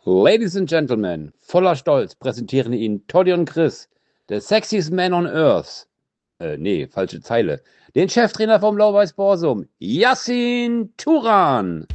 Ladies and Gentlemen, voller Stolz präsentieren Ihnen Toddy und Chris, the sexiest man on earth. Nee, falsche Zeile. Den Cheftrainer vom Blau-Weiß Borsum, Yassin Turan.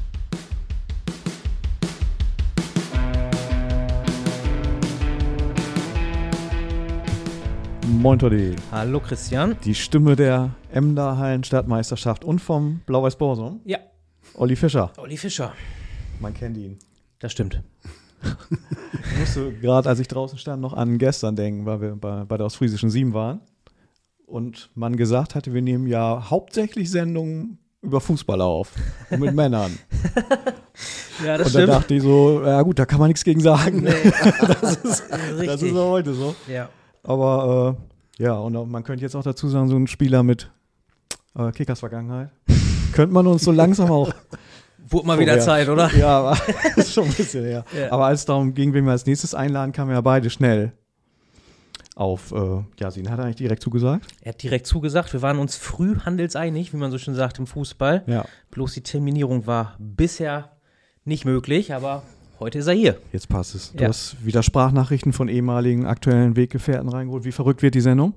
Moin Toddy. Hallo Christian. Die Stimme der Emder Hallenstadtmeisterschaft und vom Blau-Weiß Borsum. Ja. Olli Fischer. Olli Fischer. Man kennt ihn. Das stimmt. Ich musste gerade, als ich draußen stand, noch an gestern denken, weil wir bei der Ostfriesischen 7 waren und man gesagt hatte, wir nehmen ja hauptsächlich Sendungen über Fußball auf und mit Männern. Ja, das und stimmt. da dachte ich so, ja gut, da kann man nichts gegen sagen. Nee. Das ist auch heute so. Ja. Aber ja, und man könnte jetzt auch dazu sagen, so ein Spieler mit Kickers-Vergangenheit, könnte man uns so langsam auch Wurde mal wieder Zeit, oder? Ja, aber ist schon ein bisschen her. Ja. Aber als es darum ging, wen wir als nächstes einladen, kamen ja beide schnell auf. Yassin hat eigentlich direkt zugesagt. Er hat direkt zugesagt, wir waren uns früh handelseinig, wie man so schön sagt im Fußball. Ja. Bloß die Terminierung war bisher nicht möglich, aber heute ist er hier. Jetzt passt es. Du Ja. hast wieder Sprachnachrichten von ehemaligen aktuellen Weggefährten reingeholt. Wie verrückt wird die Sendung?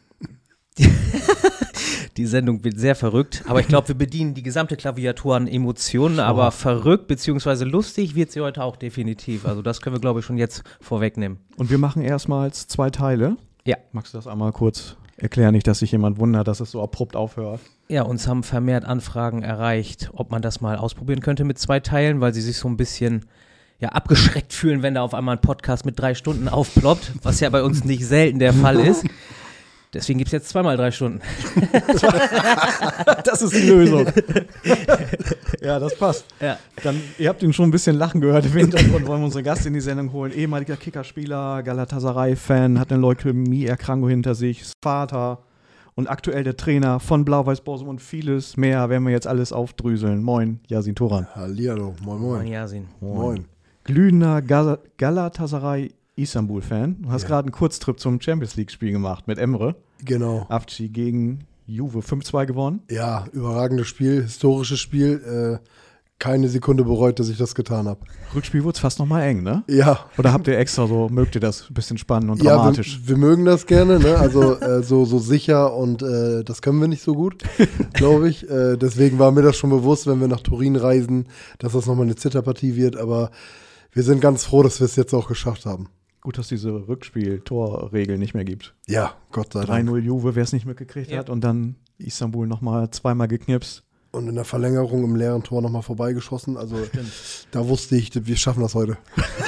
Die Sendung wird sehr verrückt, aber ich glaube, wir bedienen die gesamte Klaviatur an Emotionen, aber verrückt bzw. lustig wird sie heute auch definitiv. Also das können wir, glaube ich, schon jetzt vorwegnehmen. Und wir machen erstmals 2 Teile. Ja. Magst du das einmal kurz erklären? Nicht, dass sich jemand wundert, dass es so abrupt aufhört. Ja, uns haben vermehrt Anfragen erreicht, ob man das mal ausprobieren könnte mit 2 Teilen, weil sie sich so ein bisschen abgeschreckt fühlen, wenn da auf einmal ein Podcast mit 3 Stunden aufploppt, was ja bei uns nicht selten der Fall ist. Deswegen gibt es jetzt 2 mal 3 Stunden. Das ist die Lösung. Ja, das passt. Ja. Dann, ihr habt ihn schon ein bisschen lachen gehört im Hintergrund, wollen wir unseren Gast in die Sendung holen. Ehemaliger Kickerspieler, Galatasaray-Fan, hat eine Leukämie-Erkrankung hinter sich, ist Vater und aktuell der Trainer von Blau-Weiß Borsum und vieles mehr, werden wir jetzt alles aufdrüseln. Moin, Yassin Turan. Hallihallo, moin moin. Yasin. Moin. Glühender Galatasaray-Istanbul-Fan. Du hast gerade einen Kurztrip zum Champions-League-Spiel gemacht mit Emre. Genau. Avci gegen Juve 5-2 gewonnen. Ja, überragendes Spiel, historisches Spiel. Keine Sekunde bereut, dass ich das getan habe. Rückspiel wurde es fast nochmal eng, ne? Ja. Oder habt ihr extra so, mögt ihr das ein bisschen spannend und Ja, dramatisch? wir mögen das gerne, ne? Also so sicher und das können wir nicht so gut, glaube ich. Deswegen war mir das schon bewusst, wenn wir nach Turin reisen, dass das nochmal eine Zitterpartie wird. Aber wir sind ganz froh, dass wir es jetzt auch geschafft haben. Gut, dass diese Rückspiel-Torregel nicht mehr gibt. Ja, Gott sei Dank. 3-0 Juve, wer es nicht mitgekriegt hat. Und dann Istanbul nochmal 2-mal geknipst. Und in der Verlängerung im leeren Tor nochmal vorbeigeschossen. Also da wusste ich, wir schaffen das heute.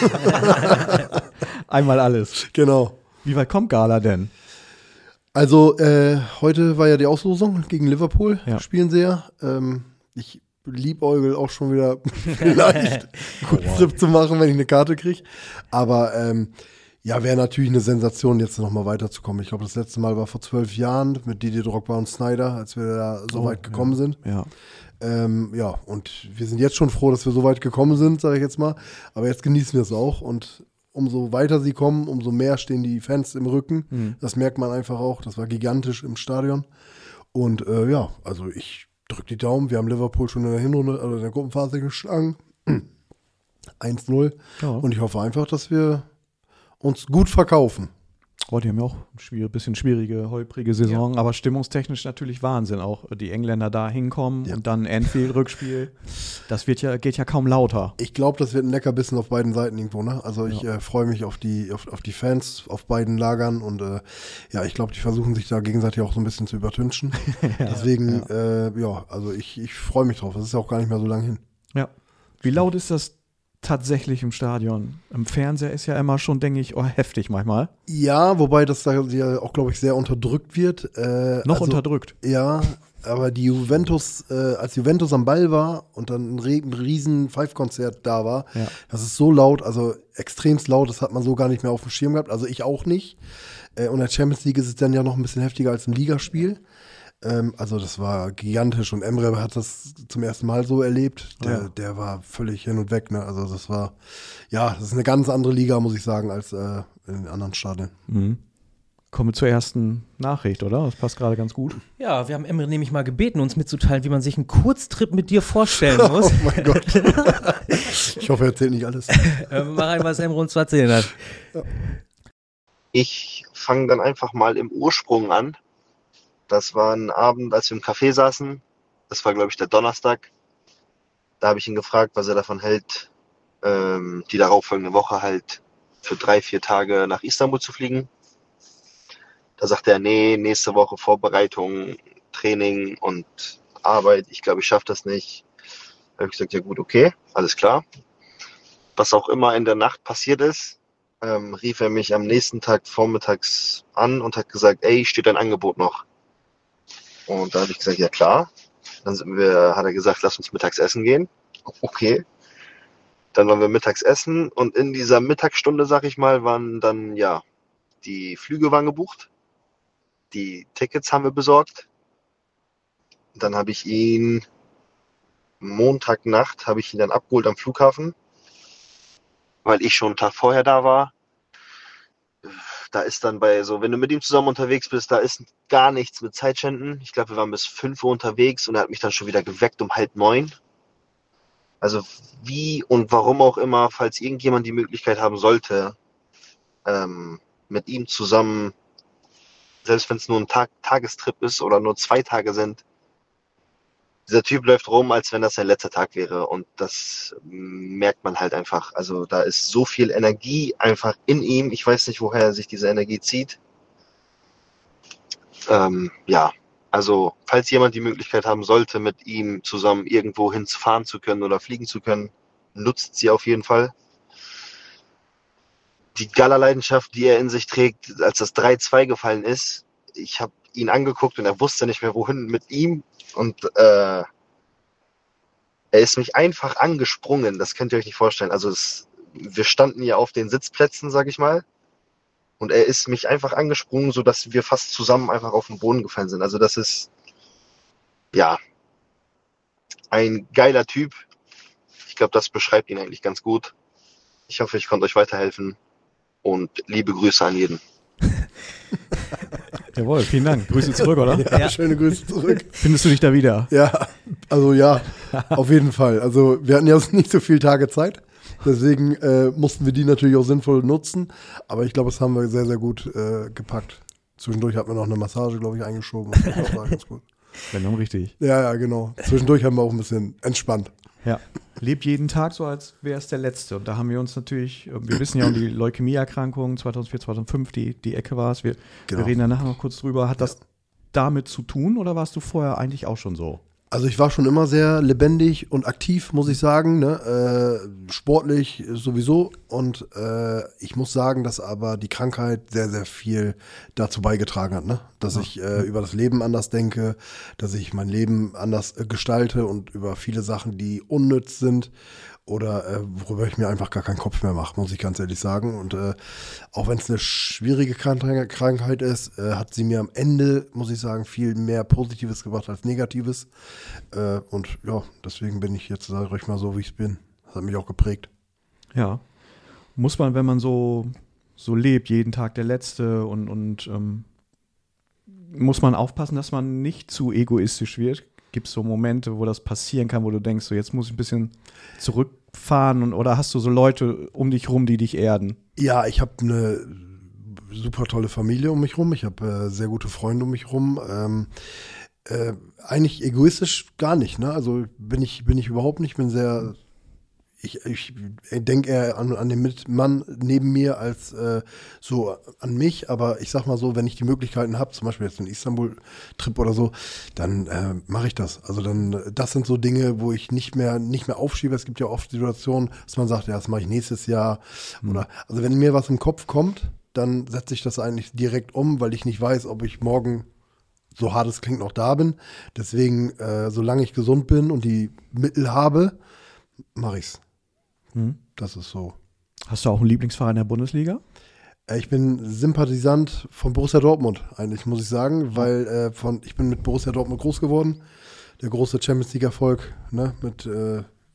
Einmal alles. Genau. Wie weit kommt Gala denn? Also heute war ja die Auslosung gegen Liverpool, Ja. spielen sie ja. Ich liebäugel auch schon wieder vielleicht Kurztrip zu machen, wenn ich eine Karte kriege. Aber wäre natürlich eine Sensation, jetzt nochmal weiterzukommen. Ich glaube, das letzte Mal war vor 12 Jahren mit Didier Drogba und Snyder, als wir da so weit gekommen sind. Ja. Und wir sind jetzt schon froh, dass wir so weit gekommen sind, sage ich jetzt mal. Aber jetzt genießen wir es auch und umso weiter sie kommen, umso mehr stehen die Fans im Rücken. Mhm. Das merkt man einfach auch. Das war gigantisch im Stadion. Und also ich drücke die Daumen. Wir haben Liverpool schon in der Hinrunde, also in der Gruppenphase geschlagen. 1-0. Ja. Und ich hoffe einfach, dass wir uns gut verkaufen. Oh, die haben ja auch ein bisschen schwierige, holprige Saison, aber stimmungstechnisch natürlich Wahnsinn. Auch die Engländer da hinkommen und dann Anfield-Rückspiel. Das geht ja kaum lauter. Ich glaube, das wird ein Leckerbissen auf beiden Seiten irgendwo, ne? Also ich freue mich auf die Fans auf beiden Lagern und ich glaube, die versuchen sich da gegenseitig auch so ein bisschen zu übertünchen. Deswegen, also ich freue mich drauf. Das ist ja auch gar nicht mehr so lange hin. Ja. Wie laut ist das tatsächlich im Stadion? Im Fernseher ist ja immer schon, denke ich, heftig manchmal. Ja, wobei das da ja auch, glaube ich, sehr unterdrückt wird. Unterdrückt. Ja, aber die Juventus, als Juventus am Ball war und dann ein riesen Five-Konzert da war, das ist so laut, also extremst laut, das hat man so gar nicht mehr auf dem Schirm gehabt, also ich auch nicht. Und in der Champions League ist es dann ja noch ein bisschen heftiger als im Ligaspiel. Also das war gigantisch und Emre hat das zum ersten Mal so erlebt. Der war völlig hin und weg, ne? Also das war, das ist eine ganz andere Liga, muss ich sagen, als in den anderen Stadien. Mhm. kommen wir zur ersten Nachricht, oder? Das passt gerade ganz gut. Ja, wir haben Emre nämlich mal gebeten, uns mitzuteilen, wie man sich einen Kurztrip mit dir vorstellen muss. Oh mein Gott. Ich hoffe, er erzählt nicht alles. Mal rein, was Emre uns zu erzählen hat. Ich fange dann einfach mal im Ursprung an. Das war ein Abend, als wir im Café saßen. Das war, glaube ich, der Donnerstag. Da habe ich ihn gefragt, was er davon hält, die darauffolgende Woche halt für 3-4 Tage nach Istanbul zu fliegen. Da sagte er, nee, nächste Woche Vorbereitung, Training und Arbeit. Ich glaube, ich schaffe das nicht. Da habe ich gesagt, ja gut, okay, alles klar. Was auch immer in der Nacht passiert ist, rief er mich am nächsten Tag vormittags an und hat gesagt, ey, steht dein Angebot noch? Und da habe ich gesagt, ja klar. Dann hat er gesagt, lass uns mittags essen gehen. Okay. Dann waren wir mittags essen und in dieser Mittagsstunde, sag ich mal, waren dann, ja, die Flüge waren gebucht. Die Tickets haben wir besorgt. Dann habe ich ihn Montagnacht dann abgeholt am Flughafen, weil ich schon einen Tag vorher da war. Da ist dann wenn du mit ihm zusammen unterwegs bist, da ist gar nichts mit Zeitschänden. Ich glaube, wir waren bis 5 Uhr unterwegs und er hat mich dann schon wieder geweckt um 8:30. Also wie und warum auch immer, falls irgendjemand die Möglichkeit haben sollte, mit ihm zusammen, selbst wenn es nur ein Tagestrip ist oder nur 2 Tage sind, dieser Typ läuft rum, als wenn das sein letzter Tag wäre. Und das merkt man halt einfach. Also da ist so viel Energie einfach in ihm. Ich weiß nicht, woher er sich diese Energie zieht. Ja, also falls jemand die Möglichkeit haben sollte, mit ihm zusammen irgendwo hinfahren zu können oder fliegen zu können, nutzt sie auf jeden Fall. Die Gala-Leidenschaft, die er in sich trägt, als das 3-2 gefallen ist, ich habe ihn angeguckt und er wusste nicht mehr, wohin mit ihm. Und er ist mich einfach angesprungen, das könnt ihr euch nicht vorstellen. Also wir standen ja auf den Sitzplätzen, sag ich mal. Und er ist mich einfach angesprungen, sodass wir fast zusammen einfach auf den Boden gefallen sind. Also das ist, ja, ein geiler Typ. Ich glaube, das beschreibt ihn eigentlich ganz gut. Ich hoffe, ich konnte euch weiterhelfen. Und liebe Grüße an jeden. Jawohl, vielen Dank. Grüße zurück, oder? Ja, schöne Grüße zurück. Findest du dich da wieder? Ja, also ja, auf jeden Fall. Also wir hatten ja nicht so viele Tage Zeit. Deswegen mussten wir die natürlich auch sinnvoll nutzen. Aber ich glaube, das haben wir sehr, sehr gut gepackt. Zwischendurch hat man noch eine Massage, glaube ich, eingeschoben. Das war ganz gut. Genau, richtig. Ja, genau. Zwischendurch haben wir auch ein bisschen entspannt. Ja, lebt jeden Tag so, als wäre es der letzte. Und da haben wir uns natürlich, wir wissen ja um die Leukämie-Erkrankung 2004, 2005, die Ecke war es. Wir reden ja nachher noch kurz drüber. Hat das damit zu tun oder warst du vorher eigentlich auch schon so? Also ich war schon immer sehr lebendig und aktiv, muss ich sagen, ne? Sportlich sowieso. Und ich muss sagen, dass aber die Krankheit sehr, sehr viel dazu beigetragen hat, ne? Dass ich über das Leben anders denke, dass ich mein Leben anders gestalte und über viele Sachen, die unnütz sind oder worüber ich mir einfach gar keinen Kopf mehr mache, muss ich ganz ehrlich sagen. Und auch wenn es eine schwierige Krankheit ist, hat sie mir am Ende, muss ich sagen, viel mehr Positives gebracht als Negatives. Und ja, deswegen bin ich jetzt, sage ich mal, so, wie ich bin. Das hat mich auch geprägt. Ja. Muss man, wenn man so lebt, jeden Tag der Letzte und muss man aufpassen, dass man nicht zu egoistisch wird? Gibt es so Momente, wo das passieren kann, wo du denkst, so jetzt muss ich ein bisschen zurückfahren oder hast du so Leute um dich rum, die dich erden? Ja, ich habe eine super tolle Familie um mich rum. Ich habe sehr gute Freunde um mich rum. Eigentlich egoistisch gar nicht, ne? Also bin ich überhaupt nicht. Bin sehr, ich denke eher an den Mitmann neben mir als so an mich. Aber ich sag mal so, wenn ich die Möglichkeiten habe, zum Beispiel jetzt einen Istanbul-Trip oder so, dann mache ich das. Also das sind so Dinge, wo ich nicht mehr aufschiebe. Es gibt ja oft Situationen, dass man sagt, ja, das mache ich nächstes Jahr. Oder also wenn mir was im Kopf kommt, dann setze ich das eigentlich direkt um, weil ich nicht weiß, ob ich morgen, so hart es klingt, noch da bin. Deswegen, solange ich gesund bin und die Mittel habe, mache ich's. Das ist so. Hast du auch einen Lieblingsverein der Bundesliga? Ich bin Sympathisant von Borussia Dortmund, eigentlich, muss ich sagen, weil ich bin mit Borussia Dortmund groß geworden. Der große Champions-League-Erfolg, ne, mit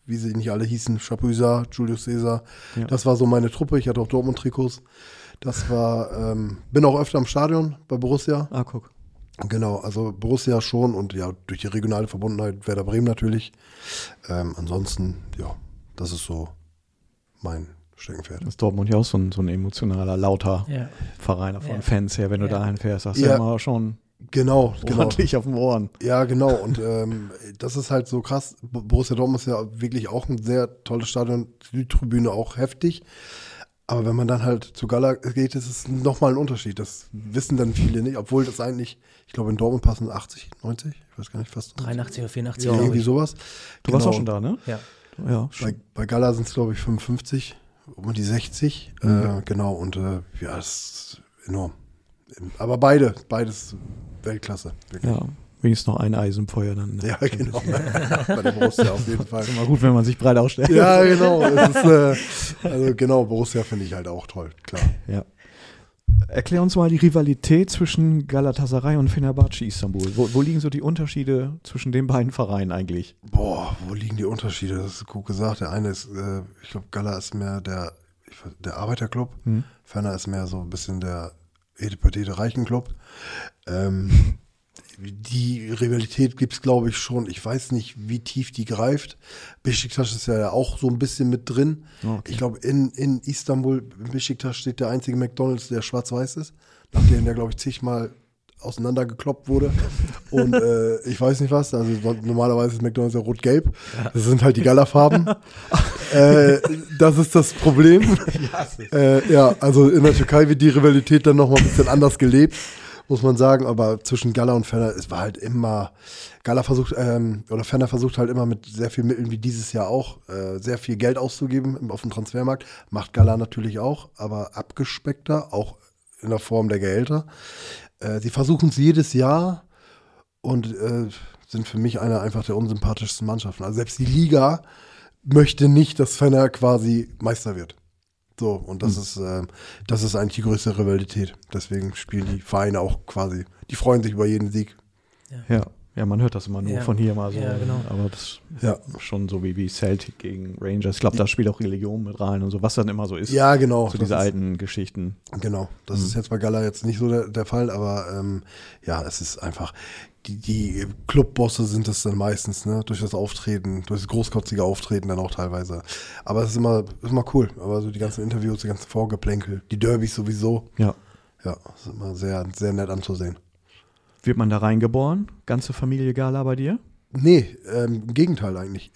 wie sie nicht alle hießen, Chapuisat, Julius Caesar. Ja. Das war so meine Truppe. Ich hatte auch Dortmund-Trikots. Das war, bin auch öfter am Stadion bei Borussia. Ah, guck. Genau, also Borussia schon und ja, durch die regionale Verbundenheit Werder Bremen natürlich. Ansonsten, ja, das ist so mein Steckenpferd. Das ist Dortmund ja auch so ein emotionaler, lauter Ja. Verein von Ja. Fans her. Wenn du dahin fährst, hast du Ja. immer schon Genau. ordentlich auf den Ohren. Ja, genau. Und das ist halt so krass. Borussia Dortmund ist ja wirklich auch ein sehr tolles Stadion. Die Tribüne auch heftig. Aber wenn man dann halt zu Gala geht, ist es nochmal ein Unterschied. Das wissen dann viele nicht. Obwohl das eigentlich, ich glaube in Dortmund passen 80, 90, ich weiß gar nicht, fast 83 oder 84, Ja, glaube irgendwie ich. sowas. Du warst Genau. auch schon da, ne? Ja. Ja, Bei Gala sind es, glaube ich, 55, um die 60. Genau, und ja, das ist enorm. Aber beides Weltklasse. Wirklich. ja. Wenigstens noch ein Eis im Feuer dann. Ja, genau. Bei der Borussia auf jeden Fall. Ist immer gut, wenn man sich breit ausstellt. Ja, genau. Es ist, also genau, Borussia finde ich halt auch toll, klar. Ja. Erklär uns mal die Rivalität zwischen Galatasaray und Fenerbahce Istanbul. Wo liegen so die Unterschiede zwischen den beiden Vereinen eigentlich? Boah, wo liegen die Unterschiede? Das ist gut gesagt. Der eine ist, ich glaube, Gala ist mehr der Arbeiterclub. Fener ist mehr so ein bisschen der Reichenklub. Die Rivalität gibt es, glaube ich, schon. Ich weiß nicht, wie tief die greift. Beşiktaş ist ja auch so ein bisschen mit drin. Okay. Ich glaube, in Istanbul, in Beşiktaş steht der einzige McDonald's, der schwarz-weiß ist. Nachdem der, glaube ich, zigmal auseinandergekloppt wurde. Und ich weiß nicht was. Also normalerweise ist McDonald's ja rot-gelb. Das sind halt die Gala-Farben. Das ist das Problem. Ja, also in der Türkei wird die Rivalität dann nochmal ein bisschen anders gelebt, muss man sagen, aber zwischen Gala und Fener, es war halt immer, Fener versucht halt immer mit sehr viel Mitteln wie dieses Jahr auch, sehr viel Geld auszugeben auf dem Transfermarkt, macht Gala natürlich auch, aber abgespeckter, auch in der Form der Gehälter. Sie versuchen es jedes Jahr und sind für mich einer einfach der unsympathischsten Mannschaften. Also selbst die Liga möchte nicht, dass Fener quasi Meister wird. So, und das ist eigentlich die größte Rivalität. Deswegen spielen die Vereine auch quasi, die freuen sich über jeden Sieg. Ja, man hört das immer nur von hier mal so. Ja, genau. Aber das Ja. ist schon so wie Celtic gegen Rangers. Ich glaube, da spielt auch Religion mit rein und so, was dann immer so ist. Ja, genau. So das diese ist- alten Geschichten. Genau, das ist jetzt bei Gala jetzt nicht so der Fall, aber ja, es ist einfach, die Clubbosse sind es dann meistens, ne, durch das Auftreten, durch das großkotzige Auftreten dann auch teilweise. Aber es ist immer cool, aber so die ganzen Interviews, die ganzen Vorgeplänkel, die Derbys sowieso, Ja. ja, das ist immer sehr, sehr nett anzusehen. Wird man da reingeboren? Ganze Familie Gala bei dir? Nee, im Gegenteil eigentlich.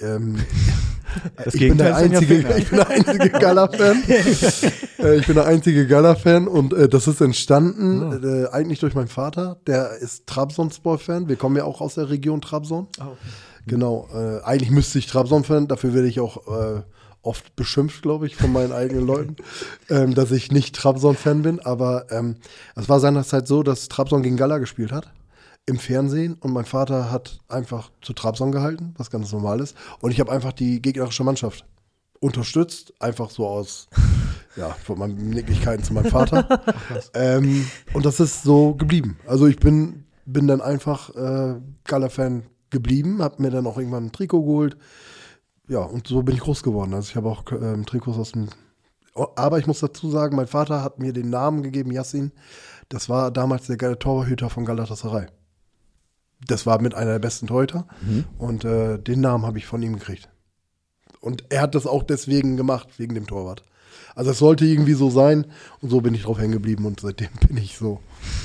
Das Ich bin der einzige Gala-Fan. Ich bin der einzige Gala-Fan und das ist entstanden eigentlich durch meinen Vater. Der ist Trabzonspor-Fan. Wir kommen ja auch aus der Region Trabzon. Genau. Eigentlich müsste ich Trabzon-Fan. Dafür werde ich auch oft beschimpft, glaube ich, von meinen eigenen Leuten, dass ich nicht Trabzon-Fan bin. Aber es war seinerzeit so, dass Trabzon gegen Gala gespielt hat. Im Fernsehen und mein Vater hat einfach zu Trabzon gehalten, was ganz normal ist. Und ich habe einfach die gegnerische Mannschaft unterstützt, einfach so aus, ja, von meinen Nicklichkeiten zu meinem Vater. Und das ist so geblieben. Also ich bin dann einfach Gala-Fan geblieben, habe mir dann auch irgendwann ein Trikot geholt. Ja, und so bin ich groß geworden. Also ich habe auch Trikots aus dem. Aber ich muss dazu sagen, mein Vater hat mir den Namen gegeben, Yassin. Das war damals der Torhüter von Galatasaray. Das war mit einer der besten Torhüter. Und den Namen habe ich von ihm gekriegt. Und er hat das auch deswegen gemacht, wegen dem Torwart. Also es sollte irgendwie so sein. Und so bin ich drauf hängen geblieben und seitdem bin ich so.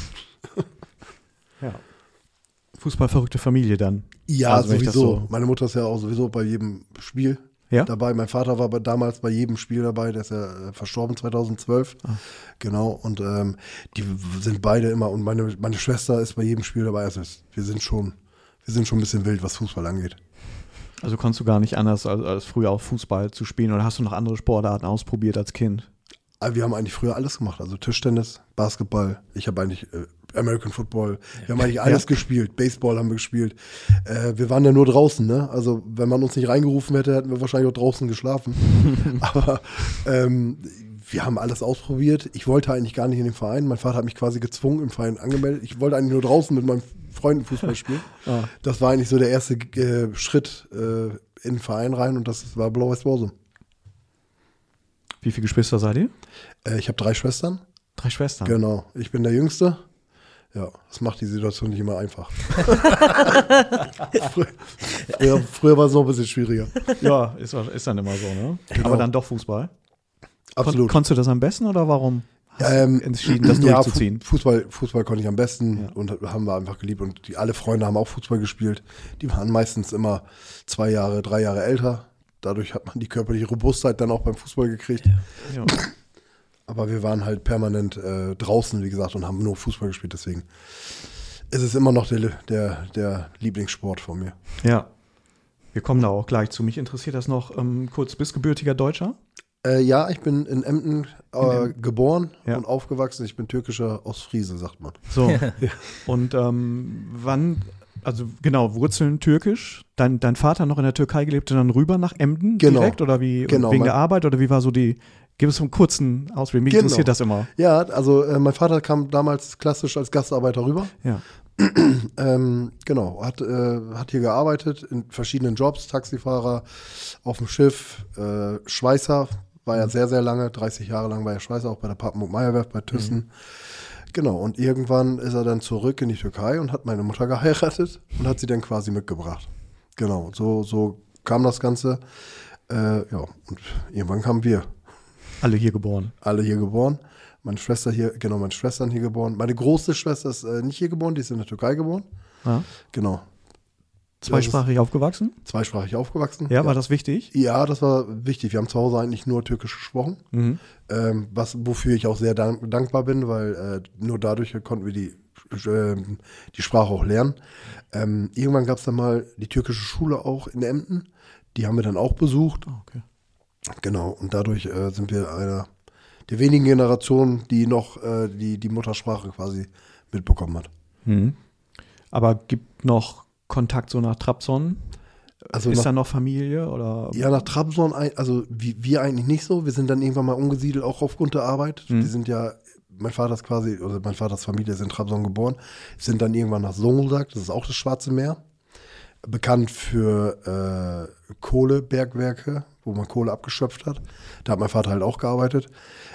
Ja. Fußballverrückte Familie dann. Ja, Also wenn ich das sowieso. so- Meine Mutter ist ja auch sowieso bei jedem Spiel Ja? dabei. Mein Vater war damals bei jedem Spiel dabei. Der ist ja verstorben 2012. Genau. Und die sind beide immer. Und meine Schwester ist bei jedem Spiel dabei. Also wir sind schon ein bisschen wild, was Fußball angeht. Also konntest du gar nicht anders als früher auch Fußball zu spielen oder hast du noch andere Sportarten ausprobiert als Kind? Aber wir haben eigentlich früher alles gemacht. Also Tischtennis, Basketball. Ich habe eigentlich American Football. Wir haben eigentlich alles gespielt. Baseball haben wir gespielt. Wir waren ja nur draußen, ne? Also wenn man uns nicht reingerufen hätte, hätten wir wahrscheinlich auch draußen geschlafen. Aber wir haben alles ausprobiert. Ich wollte eigentlich gar nicht in den Verein. Mein Vater hat mich quasi gezwungen, im Verein angemeldet. Ich wollte eigentlich nur draußen mit meinen Freunden Fußball spielen. Das war eigentlich so der erste Schritt in den Verein rein und das war Blau-Weiß Borsum. Wie viele Geschwister seid ihr? Ich habe 3 Schwestern. 3 Schwestern. Genau. Ich bin der Jüngste. Ja, das macht die Situation nicht immer einfach. früher war es noch ein bisschen schwieriger. Ja, ist dann immer so, ne? Genau. Aber dann doch Fußball. Absolut. Konntest du das am besten oder warum hast du entschieden, das Ja, durchzuziehen? Fußball konnte ich am besten und haben wir einfach geliebt. Und alle Freunde haben auch Fußball gespielt. Die waren meistens immer 2 Jahre, 3 Jahre älter. Dadurch hat man die körperliche Robustheit dann auch beim Fußball gekriegt. Ja. Aber wir waren halt permanent draußen, wie gesagt, und haben nur Fußball gespielt. Deswegen ist es immer noch der Lieblingssport von mir. Ja. Wir kommen da auch gleich zu. Mich interessiert das noch kurz. Bist gebürtiger Deutscher? Ja, ich bin in Emden geboren Ja. und aufgewachsen. Ich bin türkischer Ostfriese, sagt man. So. Und wann, also genau, Wurzeln türkisch. Dein Vater noch in der Türkei gelebt und dann rüber nach Emden Genau. direkt? Oder wie? Genau, Wegen der Arbeit? Oder wie war so die, gib es einen kurzen Ausblick. Mich Genau. interessiert das immer. Ja, also mein Vater kam damals klassisch als Gastarbeiter rüber. Ja. Genau, hat hier gearbeitet in verschiedenen Jobs, Taxifahrer auf dem Schiff, Schweißer, war ja sehr, sehr lange, 30 Jahre lang war er Schweißer, auch bei der Papenburg-Meyer-Werft, bei Thyssen. Genau, und irgendwann ist er dann zurück in die Türkei und hat meine Mutter geheiratet und hat sie dann quasi mitgebracht. Genau, so kam das Ganze. Ja, und irgendwann kamen wir. Alle hier geboren. Alle hier geboren. Meine Schwester hier, genau, meine Schwestern hier geboren. Meine große Schwester ist nicht hier geboren, die ist in der Türkei geboren. Ja. Genau. Zweisprachig aufgewachsen? Zweisprachig aufgewachsen. Ja, war das wichtig? Ja, das war wichtig. Wir haben zu Hause eigentlich nur Türkisch gesprochen, wofür ich auch sehr dankbar bin, weil nur dadurch konnten wir die Sprache auch lernen. Irgendwann gab es dann mal die türkische Schule auch in Emden. Die haben wir dann auch besucht. Okay. Genau, und dadurch sind wir einer der wenigen Generationen, die noch die Muttersprache quasi mitbekommen hat. Aber gibt noch Kontakt so nach Trabzon? Also Ist da noch Familie? Oder? Ja, nach Trabzon, also wir eigentlich nicht so. Wir sind dann irgendwann mal umgesiedelt, auch aufgrund der Arbeit. Wir sind ja, mein Vaters Familie ist in Trabzon geboren, sind dann irgendwann nach Zonguldak, das ist auch das Schwarze Meer, bekannt für Kohlebergwerke, wo man Kohle abgeschöpft hat. Da hat mein Vater halt auch gearbeitet.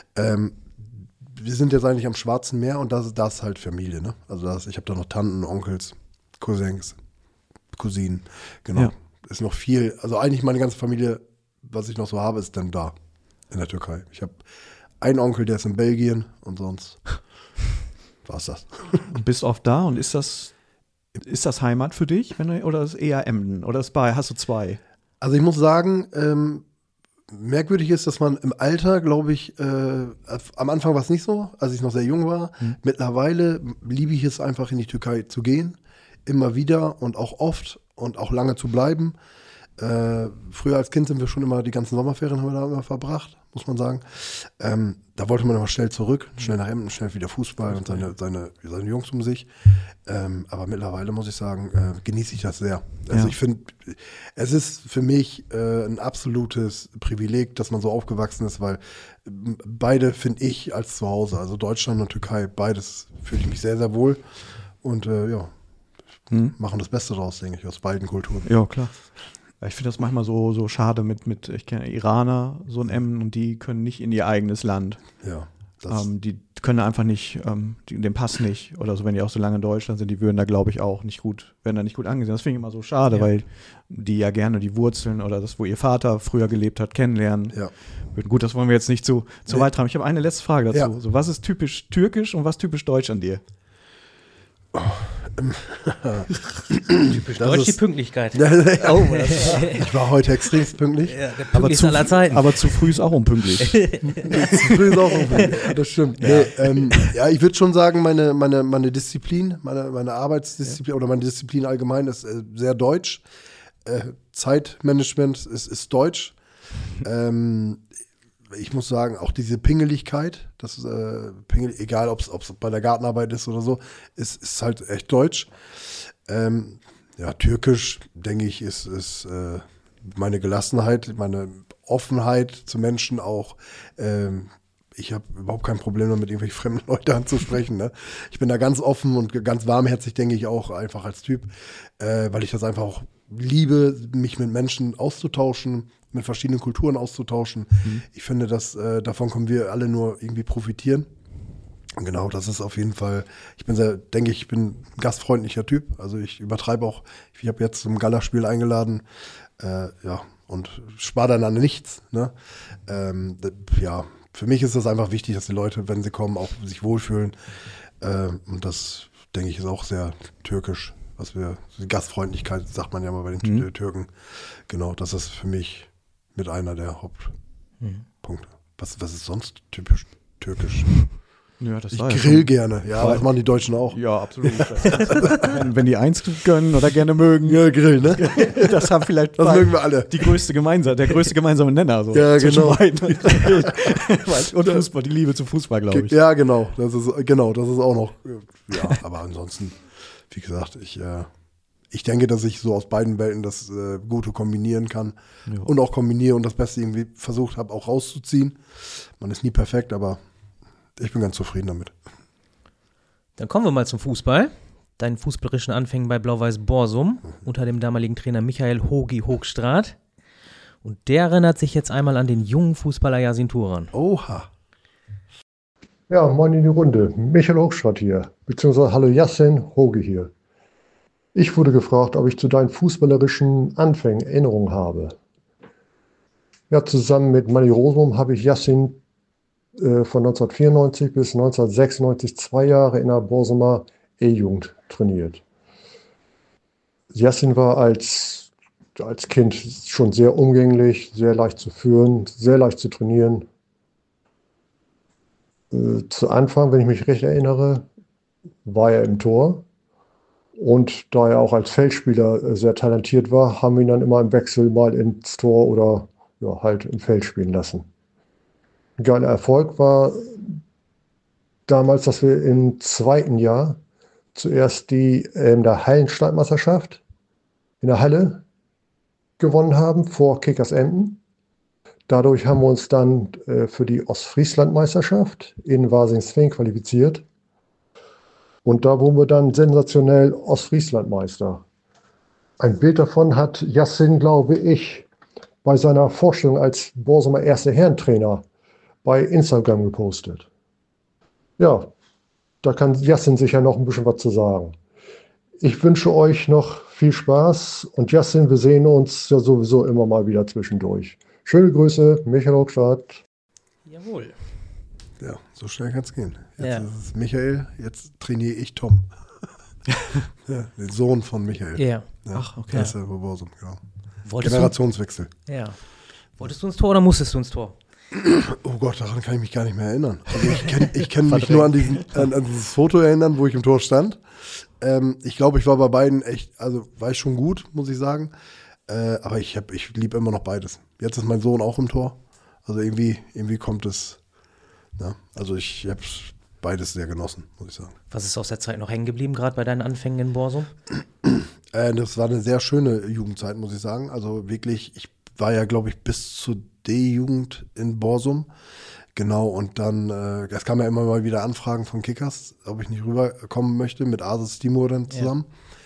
Wir sind jetzt eigentlich am Schwarzen Meer und das ist halt Familie, ne? Also ich habe da noch Tanten, Onkels, Cousins, Cousinen, genau. Ja. Ist noch viel, also eigentlich meine ganze Familie, was ich noch so habe, ist dann da in der Türkei. Ich habe einen Onkel, der ist in Belgien und sonst war's das. Du bist oft da und ist das Heimat für dich? Oder ist es eher Emden? Oder hast du 2? Also ich muss sagen, merkwürdig ist, dass man im Alter, glaube ich, am Anfang war es nicht so, als ich noch sehr jung war. Mittlerweile liebe ich es einfach, in die Türkei zu gehen. Immer wieder und auch oft und auch lange zu bleiben. Früher als Kind sind wir schon immer, die ganzen Sommerferien haben wir da immer verbracht, muss man sagen. Da wollte man immer schnell zurück, schnell nach Emden, schnell wieder Fußball und seine Jungs um sich. Aber mittlerweile muss ich sagen, genieße ich das sehr. Also ich finde, es ist für mich ein absolutes Privileg, dass man so aufgewachsen ist, weil beide finde ich als zu Hause, also Deutschland und Türkei, beides fühle ich mich sehr, sehr wohl. Und machen das Beste draus, denke ich, aus beiden Kulturen. Ja, klar. Ich finde das manchmal so schade ich kenne Iraner, so ein Emden, und die können nicht in ihr eigenes Land. Ja. Die können einfach nicht, den Pass nicht oder so, wenn die auch so lange in Deutschland sind, die würden da, glaube ich, auch werden da nicht gut angesehen. Das finde ich immer so schade, weil die ja gerne die Wurzeln oder das, wo ihr Vater früher gelebt hat, kennenlernen. Ja. Gut, das wollen wir jetzt nicht zu weit treiben. Ich habe eine letzte Frage dazu. Ja. So, was ist typisch türkisch und was typisch deutsch an dir? Typisch deutsch die Pünktlichkeit. Ich war heute extrem pünktlich. Ja, der pünktlichste aller Zeiten. Aber zu früh ist auch unpünktlich. Zu früh ist auch unpünktlich. Ja, das stimmt. Ja. Nee, ich würde schon sagen, meine Disziplin, meine Arbeitsdisziplin oder meine Disziplin allgemein ist sehr deutsch. Zeitmanagement ist deutsch. Ich muss sagen, auch diese Pingeligkeit, egal ob es bei der Gartenarbeit ist oder so, ist halt echt deutsch. Türkisch, denke ich, ist meine Gelassenheit, meine Offenheit zu Menschen auch. Ich habe überhaupt kein Problem damit, irgendwelche fremden Leute anzusprechen. Ne? Ich bin da ganz offen und ganz warmherzig, denke ich, auch einfach als Typ, weil ich das einfach auch liebe, mich mit Menschen auszutauschen, mit verschiedenen Kulturen auszutauschen. Ich finde, dass davon können wir alle nur irgendwie profitieren. Und genau, das ist auf jeden Fall, ich bin ein gastfreundlicher Typ. Also ich übertreibe auch, ich habe jetzt zum Gala-Spiel eingeladen, und spare dann an nichts. Ne? Für mich ist das einfach wichtig, dass die Leute, wenn sie kommen, auch sich wohlfühlen. Und das, denke ich, ist auch sehr türkisch. Die Gastfreundlichkeit, sagt man ja mal bei den Türken. Genau, das ist für mich mit einer der Hauptpunkte. Was ist sonst typisch türkisch? Ja, das Ich war grill schon. gerne, das machen die Deutschen auch. Ja, absolut. wenn die eins gönnen oder gerne mögen. Ja, Grill, ne? Das haben vielleicht Das mögen wir alle. der größte gemeinsame Nenner. So, Ja, zwischen genau. beiden. Und Fußball, die Liebe zum Fußball, glaube ich. Ja, genau. Das ist auch noch. Ja, aber ansonsten, wie gesagt, ich denke, dass ich so aus beiden Welten das Gute kombinieren kann und auch kombiniere und das Beste irgendwie versucht habe, auch rauszuziehen. Man ist nie perfekt, aber ich bin ganz zufrieden damit. Dann kommen wir mal zum Fußball. Deinen fußballerischen Anfängen bei Blau-Weiß Borsum unter dem damaligen Trainer Michael Hogi Hoogstraat. Und der erinnert sich jetzt einmal an den jungen Fußballer Yasin Turan. Oha. Ja, moin in die Runde. Michael Hoogstraat hier, beziehungsweise hallo Yasin Hogi hier. Ich wurde gefragt, ob ich zu deinen fußballerischen Anfängen Erinnerungen habe. Ja, zusammen mit Manni Rosum habe ich Yasin von 1994 bis 1996 2 Jahre in der Borsumer E-Jugend trainiert. Yasin war als Kind schon sehr umgänglich, sehr leicht zu führen, sehr leicht zu trainieren. Zu Anfang, wenn ich mich recht erinnere, war er im Tor. Und da er auch als Feldspieler sehr talentiert war, haben wir ihn dann immer im Wechsel mal ins Tor oder halt im Feld spielen lassen. Ein geiler Erfolg war damals, dass wir im zweiten Jahr zuerst die in der Hallenstadtmeisterschaft in der Halle gewonnen haben vor Kickers Emden. Dadurch haben wir uns dann für die Ostfrieslandmeisterschaft in Warsingsveen qualifiziert. Und da wurden wir dann sensationell Ostfrieslandmeister. Ein Bild davon hat Yasin, glaube ich, bei seiner Vorstellung als Borsumer erster Herrentrainer bei Instagram gepostet. Ja, da kann Yasin sicher noch ein bisschen was zu sagen. Ich wünsche euch noch viel Spaß und Yasin, wir sehen uns ja sowieso immer mal wieder zwischendurch. Schöne Grüße, Michael Hoogstraat. Jawohl. Ja, so schnell kann es gehen. Jetzt Ja. ist es Michael, jetzt trainiere ich Tom. Ja, den Sohn von Michael. Ja. Ja, Ach, okay. Das ist der Borsum, genau. Wolltest Generationswechsel. du ins Tor oder musstest du ins Tor? Oh Gott, daran kann ich mich gar nicht mehr erinnern. Also ich kann mich nur an dieses Foto erinnern, wo ich im Tor stand. Ich glaube, ich war bei beiden echt, also war ich schon gut, muss ich sagen. Aber ich liebe immer noch beides. Jetzt ist mein Sohn auch im Tor. Also irgendwie kommt es. Ja, also ich habe beides sehr genossen, muss ich sagen. Was ist aus der Zeit noch hängen geblieben, gerade bei deinen Anfängen in Borsum? Das war eine sehr schöne Jugendzeit, muss ich sagen. Also wirklich, ich war ja, glaube ich, bis zur D-Jugend in Borsum. Genau, und dann, es kamen ja immer mal wieder Anfragen von Kickers, ob ich nicht rüberkommen möchte, mit Asis Timo dann zusammen.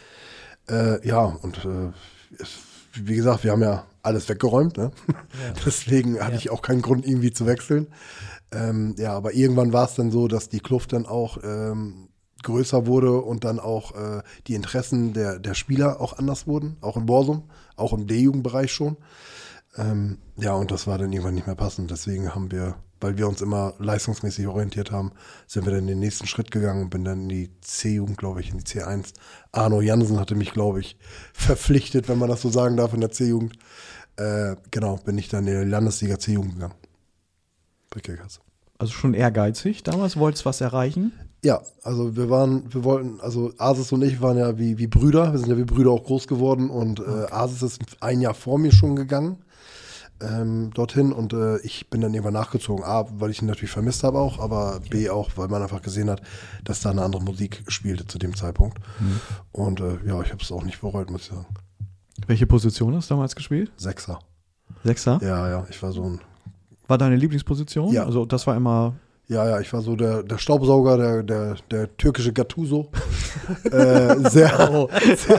Wie gesagt, wir haben ja alles weggeräumt, ne? Ja. Deswegen hatte ich auch keinen Grund, irgendwie zu wechseln. Aber irgendwann war es dann so, dass die Kluft dann auch größer wurde und dann auch die Interessen der Spieler auch anders wurden, auch in Borsum, auch im D-Jugendbereich schon. Und das war dann irgendwann nicht mehr passend. Deswegen haben wir, weil wir uns immer leistungsmäßig orientiert haben, sind wir dann den nächsten Schritt gegangen und bin dann in die C-Jugend, glaube ich, in die C1. Arno Jansen hatte mich, glaube ich, verpflichtet, wenn man das so sagen darf, in der C-Jugend. Bin ich dann in die Landesliga C-Jugend gegangen. Bei Kickers. Also schon ehrgeizig damals, wolltest was erreichen? Ja, also Asis und ich waren ja wie Brüder, wir sind ja wie Brüder auch groß geworden und Asis ist ein Jahr vor mir schon gegangen dorthin und ich bin dann irgendwann nachgezogen. A, weil ich ihn natürlich vermisst habe auch, aber B auch, weil man einfach gesehen hat, dass da eine andere Musik spielte zu dem Zeitpunkt. Und ich habe es auch nicht bereut, muss ich sagen. Welche Position hast du damals gespielt? Sechser. Sechser? Ja, ich war so ein... War deine Lieblingsposition? Ja. Also das war immer Ja, ich war so der Staubsauger, der türkische Gattuso. Sehr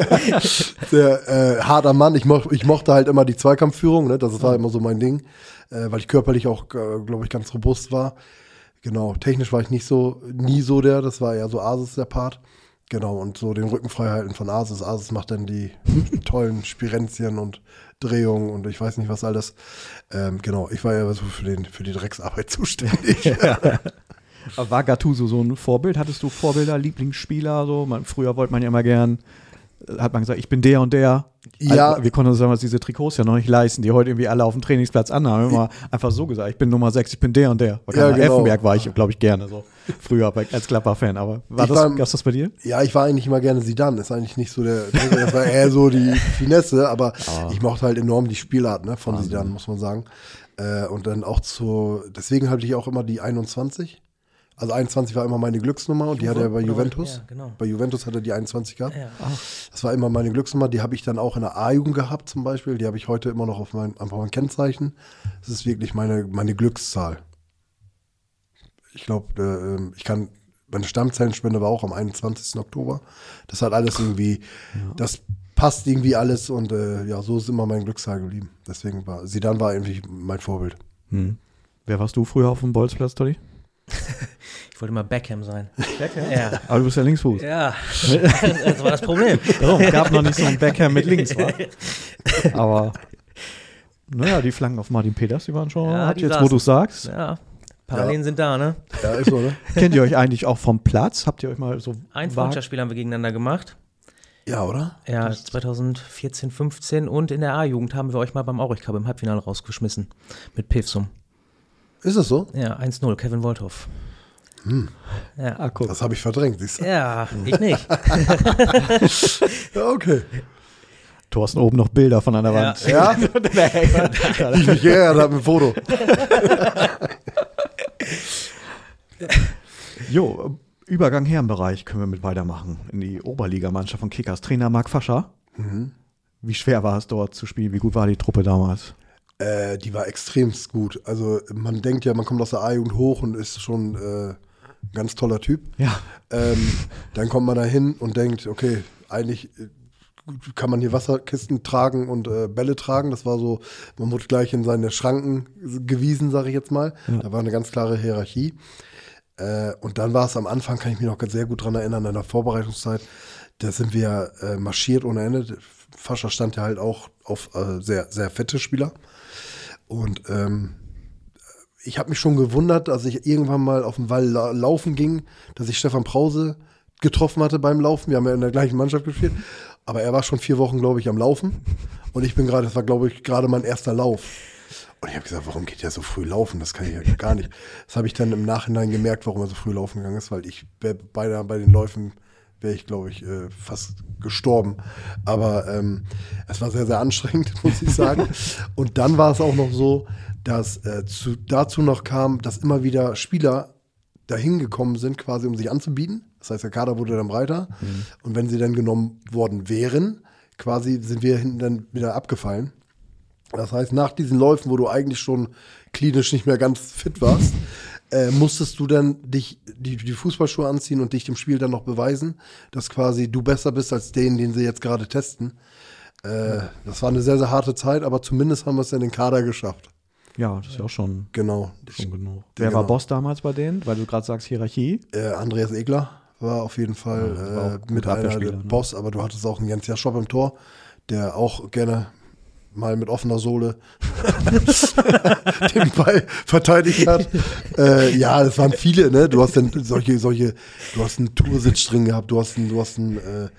harter Mann. Ich mochte halt immer die Zweikampfführung, ne? Das war immer so mein Ding, weil ich körperlich auch, glaube ich, ganz robust war. Genau, technisch war ich nie so das war eher so Asis der Part. Genau, und so den Rücken frei halten von Asis. Asis macht dann die tollen Spirenzien und Drehungen und ich weiß nicht was alles. Genau, ich war ja so für die Drecksarbeit zuständig. Aber war Gattuso so ein Vorbild? Hattest du Vorbilder, Lieblingsspieler? So? Früher wollte man ja immer gern, hat man gesagt, ich bin der und der. Ja. Also, wir konnten uns damals diese Trikots ja noch nicht leisten, die heute irgendwie alle auf dem Trainingsplatz anhaben. Immer einfach so gesagt, ich bin Nummer 6, ich bin der und der. Ja, genau. Effenberg war ich, glaube ich, gerne so. Früher als Klapper-Fan. Aber gab's das bei dir? Ja, ich war eigentlich immer gerne Zidane. Ist eigentlich nicht so das war eher so die Finesse, aber ich mochte halt enorm die Spielart, ne, von Zidane, muss man sagen. Und dann auch deswegen hatte ich auch immer die 21. Also 21 war immer meine Glücksnummer und die hatte er bei Juventus. Ja, genau. Bei Juventus hat er die 21 gehabt. Ja. Das war immer meine Glücksnummer. Die habe ich dann auch in der A-Jugend gehabt zum Beispiel. Die habe ich heute immer noch auf mein Kennzeichen. Das ist wirklich meine Glückszahl. Ich glaube, meine Stammzellenspende war auch am 21. Oktober. Das hat alles irgendwie, das passt irgendwie alles und so ist immer mein Glückszahl geblieben. Deswegen Zidane war irgendwie mein Vorbild. Wer warst du früher auf dem Bolzplatz, Toddy? Ich wollte mal Beckham sein. Beckham? Ja. Aber du bist ja Linksfuß. Ja, das war das Problem. Gab noch nicht so einen Beckham mit links, wa? Aber, naja, die Flanken auf Martin Peters, die waren schon hart, jetzt wo du sagst. Ja, Parallelen sind da, ne? Ja, ist so, ne? Kennt ihr euch eigentlich auch vom Platz? Habt ihr euch mal so Ein Freundschaftsspiel haben wir gegeneinander gemacht. Ja, oder? Ja, 2014, 15 und in der A-Jugend haben wir euch mal beim Aurich Cup im Halbfinale rausgeschmissen. Mit Pevsum. Ist es so? Ja, 1-0, Kevin Wolthoff. Ja. cool. Das habe ich verdrängt, siehst du? Ja, ich nicht. Ja, okay. Thorsten oben noch Bilder von an der Wand. Ja? Ich mich geärgert habe mit dem Foto. Jo, Übergang Herrenbereich können wir mit weitermachen. In die Oberligamannschaft von Kickers. Trainer Marc Fascher. Wie schwer war es dort zu spielen? Wie gut war die Truppe damals? Die war extremst gut. Also man denkt ja, man kommt aus der A-Jugend hoch und ist schon ein ganz toller Typ. Ja. Dann kommt man da hin und denkt, okay, eigentlich kann man hier Wasserkisten tragen und Bälle tragen. Das war so, man wurde gleich in seine Schranken gewiesen, sage ich jetzt mal. Ja. Da war eine ganz klare Hierarchie. Und dann war es am Anfang, kann ich mich noch sehr gut dran erinnern, in der Vorbereitungszeit, da sind wir marschiert ohne Ende. Fascher stand ja halt auch auf sehr, sehr fette Spieler. Und ich habe mich schon gewundert, als ich irgendwann mal auf dem Wall laufen ging, dass ich Stefan Prause getroffen hatte beim Laufen. Wir haben ja in der gleichen Mannschaft gespielt. Aber er war schon 4 Wochen, glaube ich, am Laufen. Und das war, glaube ich, gerade mein erster Lauf. Und ich habe gesagt, warum geht er so früh laufen? Das kann ich ja gar nicht. Das habe ich dann im Nachhinein gemerkt, warum er so früh laufen gegangen ist, weil bei den Läufen wäre ich, glaube ich, fast gestorben. Aber es war sehr, sehr anstrengend, muss ich sagen. Und dann war es auch noch so, dass dazu noch kam, dass immer wieder Spieler dahin gekommen sind, quasi um sich anzubieten. Das heißt, der Kader wurde dann breiter. Und wenn sie dann genommen worden wären, quasi sind wir hinten dann wieder abgefallen. Das heißt, nach diesen Läufen, wo du eigentlich schon klinisch nicht mehr ganz fit warst, musstest du dann die Fußballschuhe anziehen und dich dem Spiel dann noch beweisen, dass quasi du besser bist als den sie jetzt gerade testen. Das war eine sehr, sehr harte Zeit, aber zumindest haben wir es in den Kader geschafft. Ja, das ist ja auch schon Genau. genug. Wer war Boss damals bei denen? Weil du gerade sagst Hierarchie. Andreas Egler war auf jeden Fall mit einer der Boss, aber du hattest auch einen Jens Jaschop im Tor, der auch gerne mal mit offener Sohle den Ball verteidigt hat. Ja, das waren viele, ne? Du hast dann du hast einen Tursitsch drin gehabt, du hast einen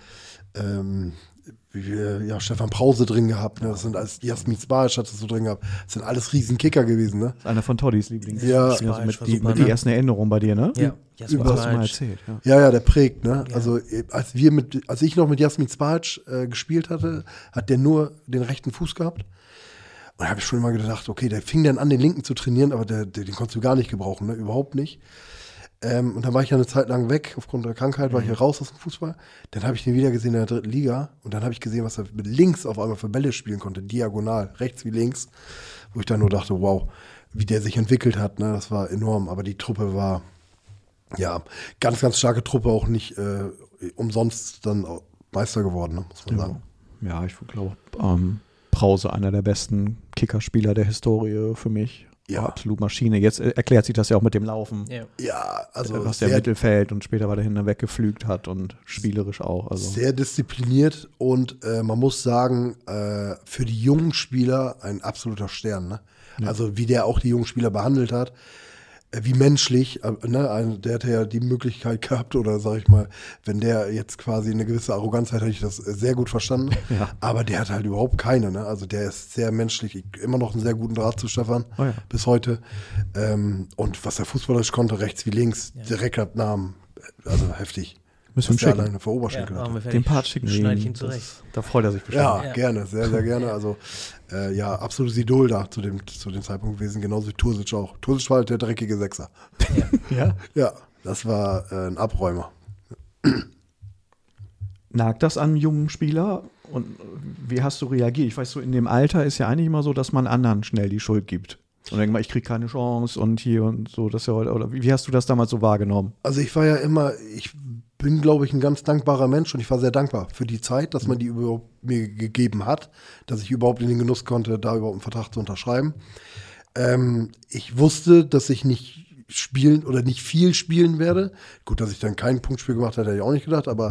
Stefan Prause drin gehabt, ne? Das sind alles, Jasmin Spajic hat das so drin gehabt. Das sind alles riesen Kicker gewesen, ne? Das ist einer von Toddys Lieblings. Ja. Also mit die ersten Erinnerungen bei dir, ne? Ja, Du hast mal erzählt. Ja, der prägt, ne? Ja. Also als ich noch mit Jasmin Spajic gespielt hatte, hat der nur den rechten Fuß gehabt. Und da habe ich schon immer gedacht, okay, der fing dann an, den linken zu trainieren, aber den konntest du gar nicht gebrauchen, ne? Überhaupt nicht. Und dann war ich ja eine Zeit lang weg, aufgrund der Krankheit war ich ja raus aus dem Fußball. Dann habe ich den wieder gesehen in der 3. Liga und dann habe ich gesehen, was er mit links auf einmal für Bälle spielen konnte, diagonal, rechts wie links, wo ich dann nur dachte, wow, wie der sich entwickelt hat, ne? Das war enorm. Aber die Truppe war, ja, ganz, ganz starke Truppe, auch nicht umsonst dann auch Meister geworden, ne? Muss man sagen. Ja, ich glaube, Brause, einer der besten Kickerspieler der Historie für mich. Ja. Absolut Maschine. Jetzt erklärt sich das ja auch mit dem Laufen. Ja, also was der im Mittelfeld und später weiter hinten weggepflügt hat und spielerisch auch. Also. Sehr diszipliniert und man muss sagen, für die jungen Spieler ein absoluter Stern. Ne? Ja. Also wie der auch die jungen Spieler behandelt hat, wie menschlich. Ne? Der hatte ja die Möglichkeit gehabt, oder sag ich mal, wenn der jetzt quasi eine gewisse Arroganz hat, hätte ich das sehr gut verstanden. Ja. Aber der hat halt überhaupt keine. Ne? Also der ist sehr menschlich. Immer noch einen sehr guten Draht zu Stefan bis heute. Und was er fußballerisch konnte, rechts wie links, direkt ab Namen. Also heftig. Müssen wir schicken. Alleine für Oberschenkel hat. Den Part schicken. Schneide ich ihn zurecht. Da freut er sich bestimmt. Ja, gerne, sehr, sehr gerne. Also, absolutes Idol da zu dem Zeitpunkt gewesen, genauso wie Tursic auch. Tursic war halt der dreckige Sechser. Ja? Ja, das war ein Abräumer. Nagt das an jungen Spieler? Und wie hast du reagiert? Ich weiß, so in dem Alter ist ja eigentlich immer so, dass man anderen schnell die Schuld gibt. Und denkt mal, ich kriege keine Chance und hier und so. Das ja, oder wie hast du das damals so wahrgenommen? Also ich bin, glaube ich, ein ganz dankbarer Mensch und ich war sehr dankbar für die Zeit, dass man die überhaupt mir gegeben hat, dass ich überhaupt in den Genuss konnte, da überhaupt einen Vertrag zu unterschreiben. Ich wusste, dass ich nicht spielen oder nicht viel spielen werde. Gut, dass ich dann kein Punktspiel gemacht habe, hätte ich auch nicht gedacht, aber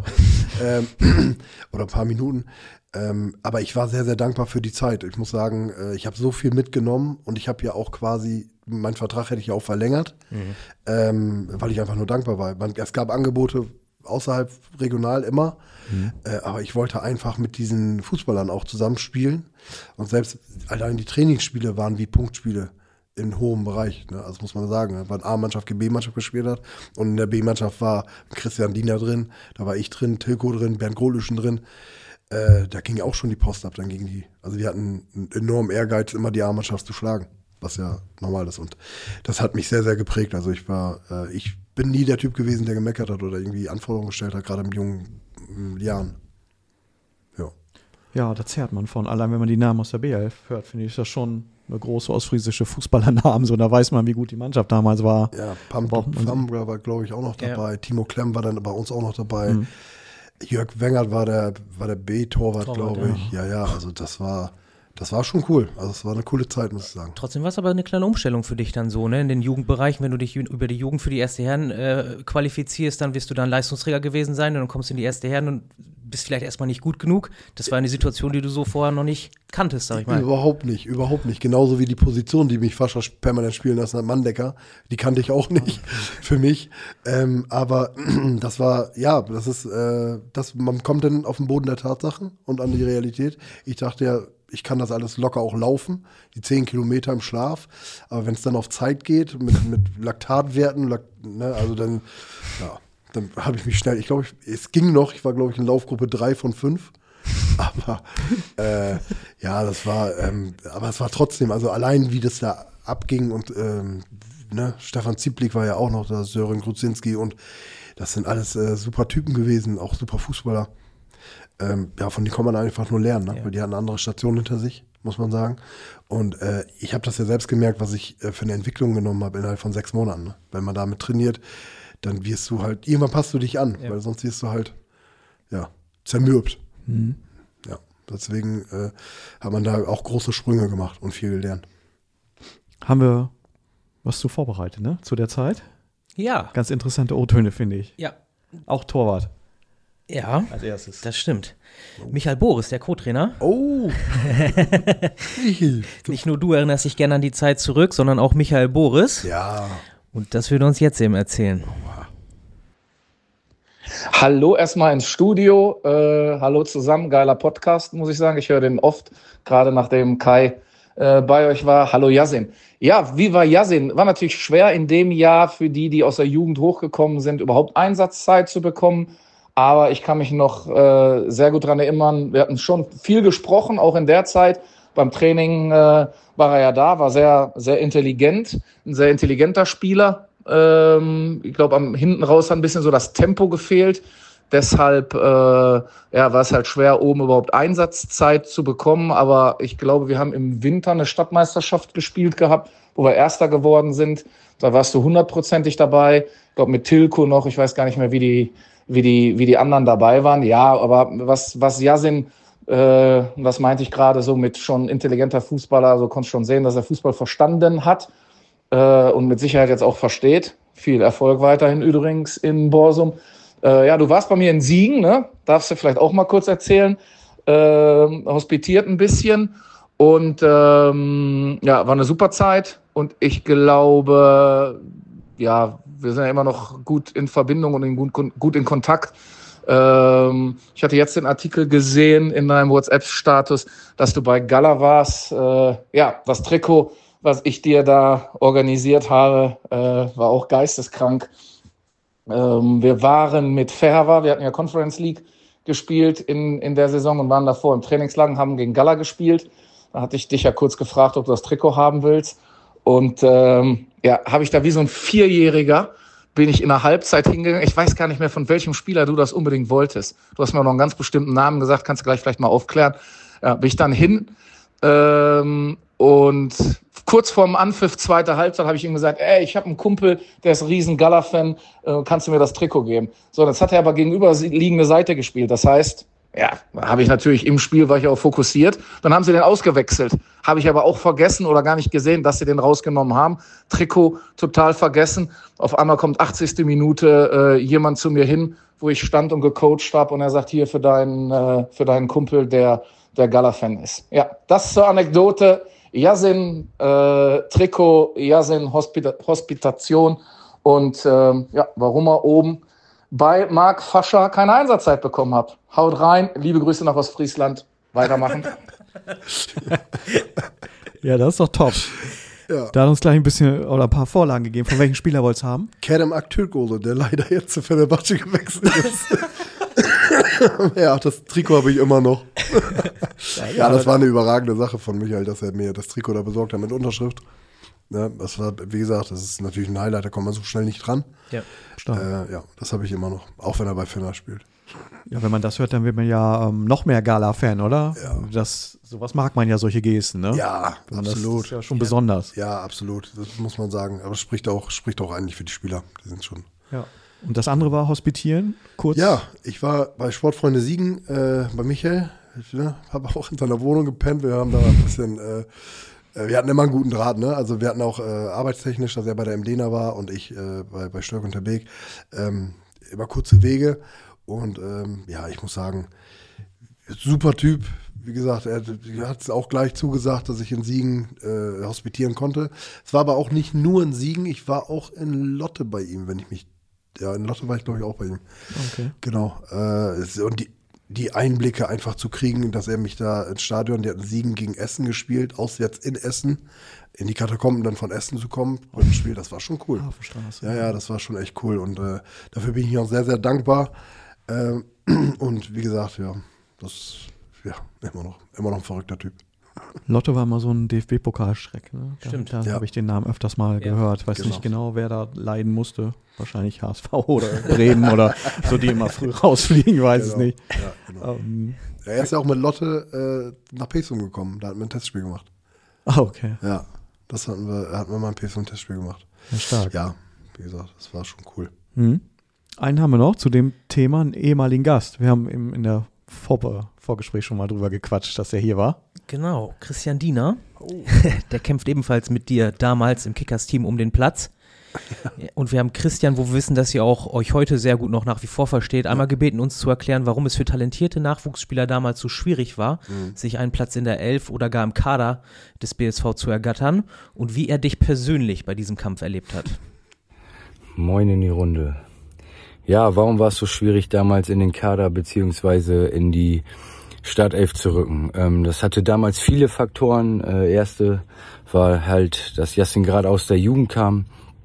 oder ein paar Minuten. Aber ich war sehr, sehr dankbar für die Zeit. Ich muss sagen, ich habe so viel mitgenommen und ich habe ja auch quasi, meinen Vertrag hätte ich ja auch verlängert, weil ich einfach nur dankbar war. Es gab Angebote außerhalb regional immer, aber ich wollte einfach mit diesen Fußballern auch zusammenspielen und selbst allein die Trainingsspiele waren wie Punktspiele in hohem Bereich, ne? Also muss man sagen, weil A-Mannschaft gegen B-Mannschaft gespielt hat und in der B-Mannschaft war Christian Diener drin, da war ich drin, Tilko drin, Bernd Grohlüschen drin. Da ging ja auch schon die Post ab, dann gegen die. Also wir hatten einen enormen Ehrgeiz, immer die A-Mannschaft zu schlagen, was ja normal ist. Und das hat mich sehr, sehr geprägt. Also ich bin nie der Typ gewesen, der gemeckert hat oder irgendwie Anforderungen gestellt hat, gerade in jungen Jahren. Ja. Ja, da zehrt man von. Allein wenn man die Namen aus der B11 hört, finde ich das schon eine große ostfriesische Fußballernamen. So, da weiß man, wie gut die Mannschaft damals war. Ja, Pambra war, glaube ich, auch noch dabei. Ja. Timo Klemm war dann bei uns auch noch dabei. Jörg Wengert war der B-Torwart, glaube ich. Ja, also das war schon cool. Also es war eine coole Zeit, muss ich sagen. Trotzdem war es aber eine kleine Umstellung für dich dann so, ne? In den Jugendbereichen, wenn du dich über die Jugend für die erste Herren qualifizierst, dann wirst du dann Leistungsträger gewesen sein und dann kommst du in die erste Herren und bist vielleicht erstmal nicht gut genug. Das war eine Situation, die du so vorher noch nicht kanntest, sag ich mal. Überhaupt nicht. Genauso wie die Position, die mich fast permanent spielen lassen hat, Manndecker, die kannte ich auch nicht für mich. Aber das war, ja, man kommt dann auf den Boden der Tatsachen und an die Realität. Ich dachte ja, ich kann das alles locker auch laufen, die 10 Kilometer im Schlaf. Aber wenn es dann auf Zeit geht, mit Laktatwerten, also dann habe ich mich schnell, es ging noch, ich war, glaube ich, in Laufgruppe 3 von 5. Aber das war, aber es war trotzdem, also allein wie das da abging und Stefan Zieblik war ja auch noch da, Sören Grudzinski und das sind alles super Typen gewesen, auch super Fußballer. Von denen kann man einfach nur lernen, ne? Weil die hatten eine andere Station hinter sich, muss man sagen. Und ich habe das ja selbst gemerkt, was ich für eine Entwicklung genommen habe innerhalb von 6 Monaten. Ne? Wenn man damit trainiert, dann wirst du halt, irgendwann passt du dich an, weil sonst wirst du halt, zermürbt. Ja, deswegen hat man da auch große Sprünge gemacht und viel gelernt. Haben wir was zu vorbereitet, ne? Zu der Zeit? Ja. Ganz interessante O-Töne, finde ich. Ja. Auch Torwart. Ja, als erstes. Das stimmt. Michael Boris, der Co-Trainer. Oh! Nicht nur du erinnerst dich gerne an die Zeit zurück, sondern auch Michael Boris. Ja. Und das wird uns jetzt eben erzählen. Hallo erstmal ins Studio. Hallo zusammen, geiler Podcast, muss ich sagen. Ich höre den oft, gerade nachdem Kai bei euch war. Hallo Yasin. Ja, wie war Yasin? War natürlich schwer in dem Jahr für die aus der Jugend hochgekommen sind, überhaupt Einsatzzeit zu bekommen. Aber ich kann mich noch sehr gut daran erinnern, wir hatten schon viel gesprochen, auch in der Zeit. Beim Training war er ja da, war sehr, sehr intelligent, ein sehr intelligenter Spieler. Ich glaube, am hinten raus hat ein bisschen so das Tempo gefehlt. Deshalb war es halt schwer, oben überhaupt Einsatzzeit zu bekommen. Aber ich glaube, wir haben im Winter eine Stadtmeisterschaft gespielt gehabt, wo wir Erster geworden sind. Da warst du 100%ig dabei. Ich glaube, mit Tilko noch. Ich weiß gar nicht mehr, wie die anderen dabei waren. Ja, aber was Yasin, das meinte ich gerade so mit schon intelligenter Fußballer, also konntest schon sehen, dass er Fußball verstanden hat und mit Sicherheit jetzt auch versteht. Viel Erfolg weiterhin übrigens in Borsum. Du warst bei mir in Siegen, ne? Darfst du vielleicht auch mal kurz erzählen. Hospitiert ein bisschen und war eine super Zeit. Und ich glaube, wir sind ja immer noch gut in Verbindung und gut in Kontakt. Ich hatte jetzt den Artikel gesehen in deinem WhatsApp-Status, dass du bei Gala warst. Das Trikot, was ich dir da organisiert habe, war auch geisteskrank. Wir waren mit Ferva, wir hatten ja Conference League gespielt in der Saison und waren davor im Trainingslager, haben gegen Gala gespielt. Da hatte ich dich ja kurz gefragt, ob du das Trikot haben willst. Und habe ich da wie so ein Vierjähriger, bin ich in der Halbzeit hingegangen. Ich weiß gar nicht mehr, von welchem Spieler du das unbedingt wolltest. Du hast mir noch einen ganz bestimmten Namen gesagt, kannst du gleich vielleicht mal aufklären. Ja, bin ich dann hin und kurz vorm Anpfiff, zweite Halbzeit, habe ich ihm gesagt, ich habe einen Kumpel, der ist ein riesen Gala-Fan, kannst du mir das Trikot geben? So, das hat er aber gegenüberliegende Seite gespielt. Das heißt, habe ich natürlich im Spiel, war ich auch fokussiert. Dann haben sie den ausgewechselt. Habe ich aber auch vergessen oder gar nicht gesehen, dass sie den rausgenommen haben. Trikot total vergessen. Auf einmal kommt 80. Minute jemand zu mir hin, wo ich stand und gecoacht habe und er sagt, hier für deinen Kumpel, der Gala-Fan ist. Ja, das zur Anekdote. Yasin Trikot, Yasin Hospitation und warum er oben bei Marc Fascher keine Einsatzzeit bekommen hat. Haut rein, liebe Grüße nach Ostfriesland, weitermachen. Ja, das ist doch top. Ja. Da hat uns gleich ein bisschen oder ein paar Vorlagen gegeben. Von welchen Spieler wollt's haben? Kerem Aktürkoğlu, der leider jetzt zu Fenerbahçe gewechselt ist. Ja, das Trikot habe ich immer noch. Ja, das war eine überragende Sache von Michael, dass er mir das Trikot da besorgt hat mit Unterschrift. Ja, das war, wie gesagt, das ist natürlich ein Highlight, da kommt man so schnell nicht dran. Ja, das habe ich immer noch, auch wenn er bei Fener spielt. Ja, wenn man das hört, dann wird man ja noch mehr Gala-Fan, oder? Ja. Sowas mag man ja, solche Gesten, ne? Ja, absolut. Das ist ja schon besonders. Ja, absolut. Das muss man sagen. Aber es spricht auch eigentlich für die Spieler. Die sind schon. Ja. Und das andere war Hospitieren, kurz? Ja, ich war bei Sportfreunde Siegen, bei Michael. Ich habe auch in seiner Wohnung gepennt. Wir haben da ein bisschen, wir hatten immer einen guten Draht, ne? Also wir hatten auch arbeitstechnisch, dass er bei der MDNA war und ich bei Störk und der Beek, immer kurze Wege. Und ich muss sagen, super Typ. Wie gesagt, er hat es auch gleich zugesagt, dass ich in Siegen hospitieren konnte. Es war aber auch nicht nur in Siegen, ich war auch in Lotte bei ihm, in Lotte war ich, glaube ich, auch bei ihm. Okay. Genau. Und die Einblicke einfach zu kriegen, dass er mich da ins Stadion, der hat in Siegen gegen Essen gespielt, auswärts in Essen, in die Katakomben dann von Essen zu kommen beim Spiel, das war schon cool. Hafenstraße. Ja, das war schon echt cool und dafür bin ich auch sehr, sehr dankbar. Und wie gesagt, immer noch ein verrückter Typ. Lotte war mal so ein DFB-Pokalschreck, ne? Stimmt. Da habe ich den Namen öfters mal gehört. Weiß nicht genau, wer da leiden musste. Wahrscheinlich HSV oder Bremen oder so, die immer früh rausfliegen, weiß es nicht. Ja, genau. Er ist ja auch mit Lotte nach Pesum gekommen. Da hatten wir ein Testspiel gemacht. Ah, okay. Ja, hatten wir mal ein Pesum Testspiel gemacht. Ja, stark. Ja, wie gesagt, das war schon cool. Mhm. Einen haben wir noch zu dem Thema, einen ehemaligen Gast. Wir haben in der Vorgespräch schon mal drüber gequatscht, dass er hier war. Genau, Christian Diener. Der kämpft ebenfalls mit dir damals im Kickers-Team um den Platz. Und wir haben Christian, wo wir wissen, dass ihr auch euch heute sehr gut noch nach wie vor versteht, einmal gebeten, uns zu erklären, warum es für talentierte Nachwuchsspieler damals so schwierig war, sich einen Platz in der Elf oder gar im Kader des BSV zu ergattern und wie er dich persönlich bei diesem Kampf erlebt hat. Moin in die Runde. Ja, warum war es so schwierig, damals in den Kader beziehungsweise in die Startelf zu rücken? Das hatte damals viele Faktoren. Erste war halt, dass Yasin gerade aus der Jugend kam.